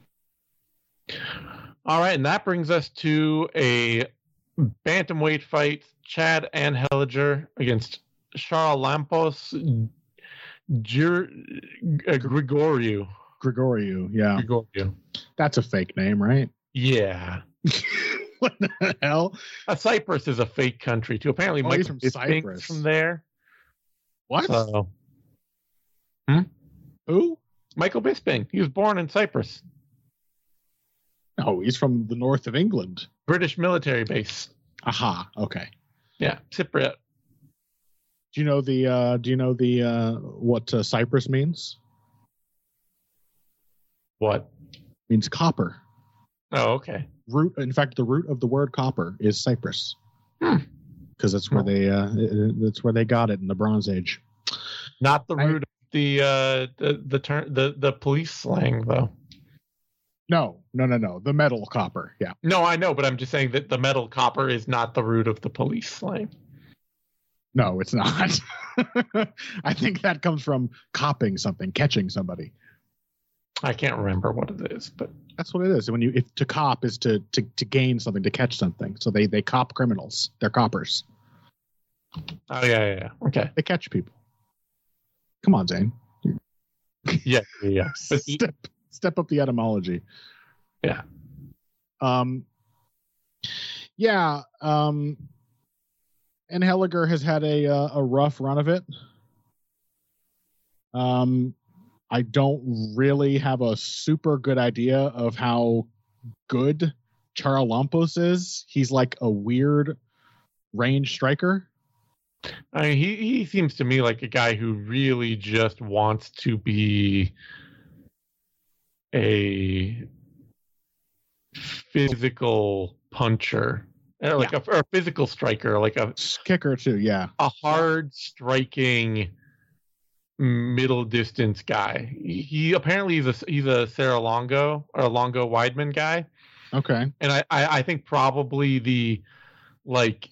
All right, and that brings us to a bantamweight fight. Chad Anheliger against Charalampos Grigoriou. Yeah. Grigoriou. That's a fake name, right? Yeah. What the hell? Cyprus is a fake country, too. Apparently, Michael Bisping's from there. What? So, Who? Michael Bisping. He was born in Cyprus. No, he's from the north of England. British military base. Aha. Okay. Yeah, Cypriot. Do you know what Cyprus means? What? It means copper. Oh, okay. In fact, the root of the word copper is Cyprus, because that's where they got it in the Bronze Age. Not the root of the police slang, though. No. The metal copper. Yeah. No, I know, but I'm just saying that the metal copper is not the root of the police slang. No, it's not. I think that comes from copping something, catching somebody. I can't remember what it is, but that's what it is. If to cop is to gain something, to catch something. So they cop criminals. They're coppers. Oh yeah. Okay. They catch people. Come on, Zane. Yeah. Step up the etymology. Yeah. And Anheliger has had a rough run of it. I don't really have a super good idea of how good Charalampos is. He's like a weird range striker. I mean, he seems to me like a guy who really just wants to be a physical puncher, like or a physical striker, like a kicker too. Yeah, a hard striking middle distance guy. He apparently he's a Sarah Longo or a Longo Weidman guy. Okay, and I think probably the like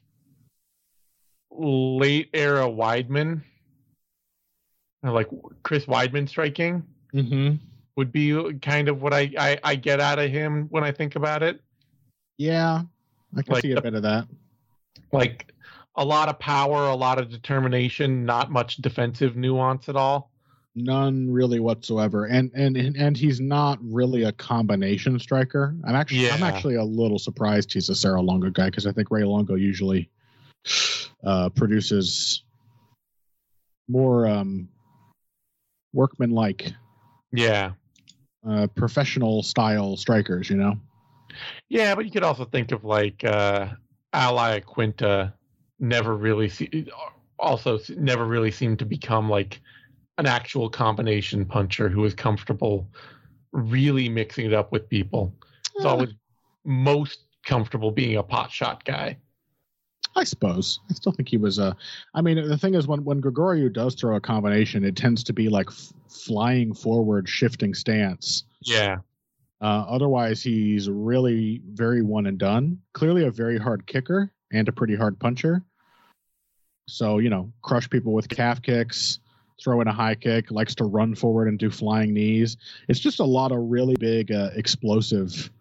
late era Weidman, or like Chris Weidman striking, would be kind of what I get out of him when I think about it. Yeah, I can see a bit of that. Like a lot of power, a lot of determination, not much defensive nuance at all. None really whatsoever. And he's not really a combination striker. I'm actually a little surprised he's a Sarah Longo guy, because I think Ray Longo usually produces more workman-like, professional style strikers, you know. Yeah, but you could also think of like Ally Quinta never really seemed to become like an actual combination puncher who was comfortable really mixing it up with people. He's always most comfortable being a pot shot guy. I suppose. I still think he was I mean, the thing is, when Grigoriou does throw a combination, it tends to be like flying forward, shifting stance. Yeah. Otherwise, he's really very one and done. Clearly a very hard kicker and a pretty hard puncher. So, you know, crush people with calf kicks, throw in a high kick, likes to run forward and do flying knees. It's just a lot of really big explosive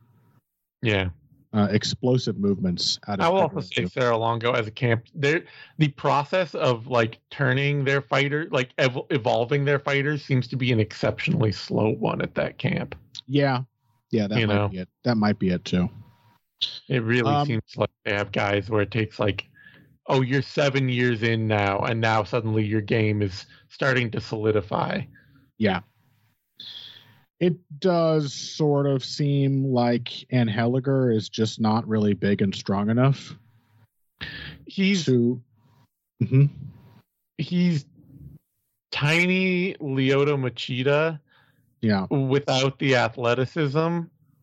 movements. I will also say Sarah Longo as a camp, the process of like turning their fighter, like evolving their fighters, seems to be an exceptionally slow one at that camp. Yeah, that might be it. That might be it too. It really seems like they have guys where it takes like, oh, you're 7 years in now, and now suddenly your game is starting to solidify. Yeah. It does sort of seem like Anheliger is just not really big and strong enough. He's tiny Lyoto Machida, without the athleticism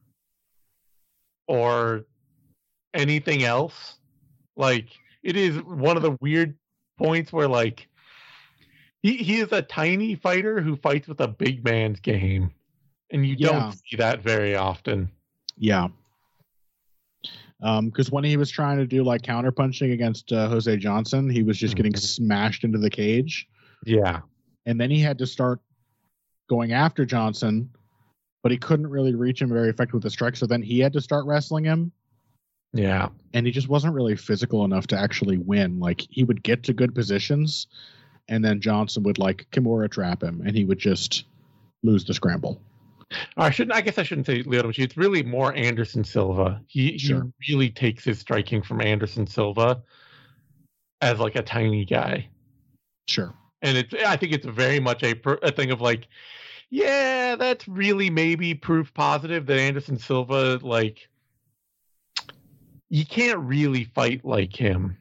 or anything else. Like, it is one of the weird points where like he is a tiny fighter who fights with a big man's game. And you don't see that very often. Yeah. Because when he was trying to do like counterpunching against Jose Johnson, he was just getting smashed into the cage. Yeah. And then he had to start going after Johnson, but he couldn't really reach him very effectively with the strike. So then he had to start wrestling him. Yeah. And he just wasn't really physical enough to actually win. Like, he would get to good positions, and then Johnson would like Kimura trap him, and he would just lose the scramble. I guess I shouldn't say Lyoto Machida. It's really more Anderson Silva. He really takes his striking from Anderson Silva as like a tiny guy. Sure. And I think it's very much a thing of like, yeah, that's really maybe proof positive that Anderson Silva, like, you can't really fight like him.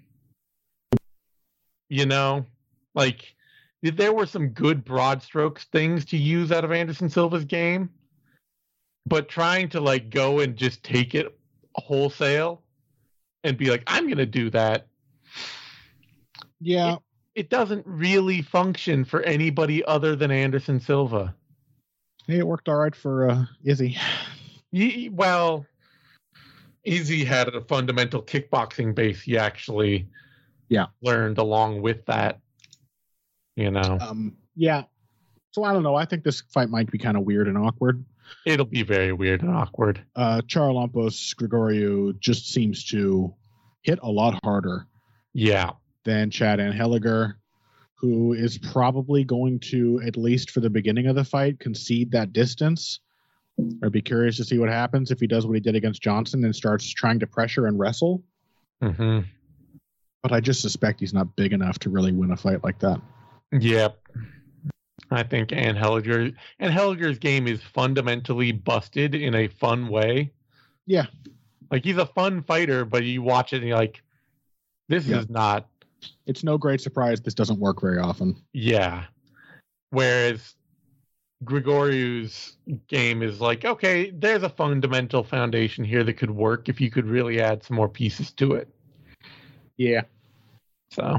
You know? Like, there were some good broad strokes things to use out of Anderson Silva's game, but trying to like go and just take it wholesale and be like, I'm going to do that. Yeah. It doesn't really function for anybody other than Anderson Silva. Hey, it worked all right for Izzy. Well, Izzy had a fundamental kickboxing base he actually learned along with that. You know. Yeah. So I don't know. I think this fight might be kind of weird and awkward. It'll be very weird and awkward. Charalampos Grigoriou just seems to hit a lot harder. Yeah. Than Chad Anheliger, who is probably going to, at least for the beginning of the fight, concede that distance. I'd be curious to see what happens if he does what he did against Johnson and starts trying to pressure and wrestle. Mm-hmm. But I just suspect he's not big enough to really win a fight like that. Yep. I think Anheliger's game is fundamentally busted in a fun way. Yeah. Like, he's a fun fighter, but you watch it and you're like, this is not. It's no great surprise this doesn't work very often. Yeah. Whereas Grigoriu's game is like, okay, there's a fundamental foundation here that could work if you could really add some more pieces to it. Yeah. So,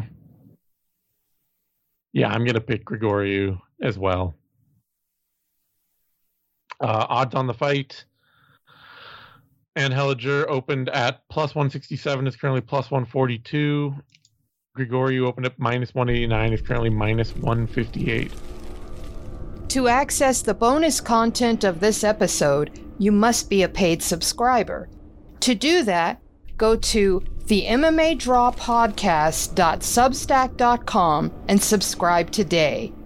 yeah, I'm going to pick Grigoriu as well. Odds on the fight. Anne Hellinger opened at plus 167, is currently plus 142. Grigoriu opened at minus 189, is currently minus 158. To access the bonus content of this episode, you must be a paid subscriber. To do that, go to themmadrawpodcast.substack.com and subscribe today.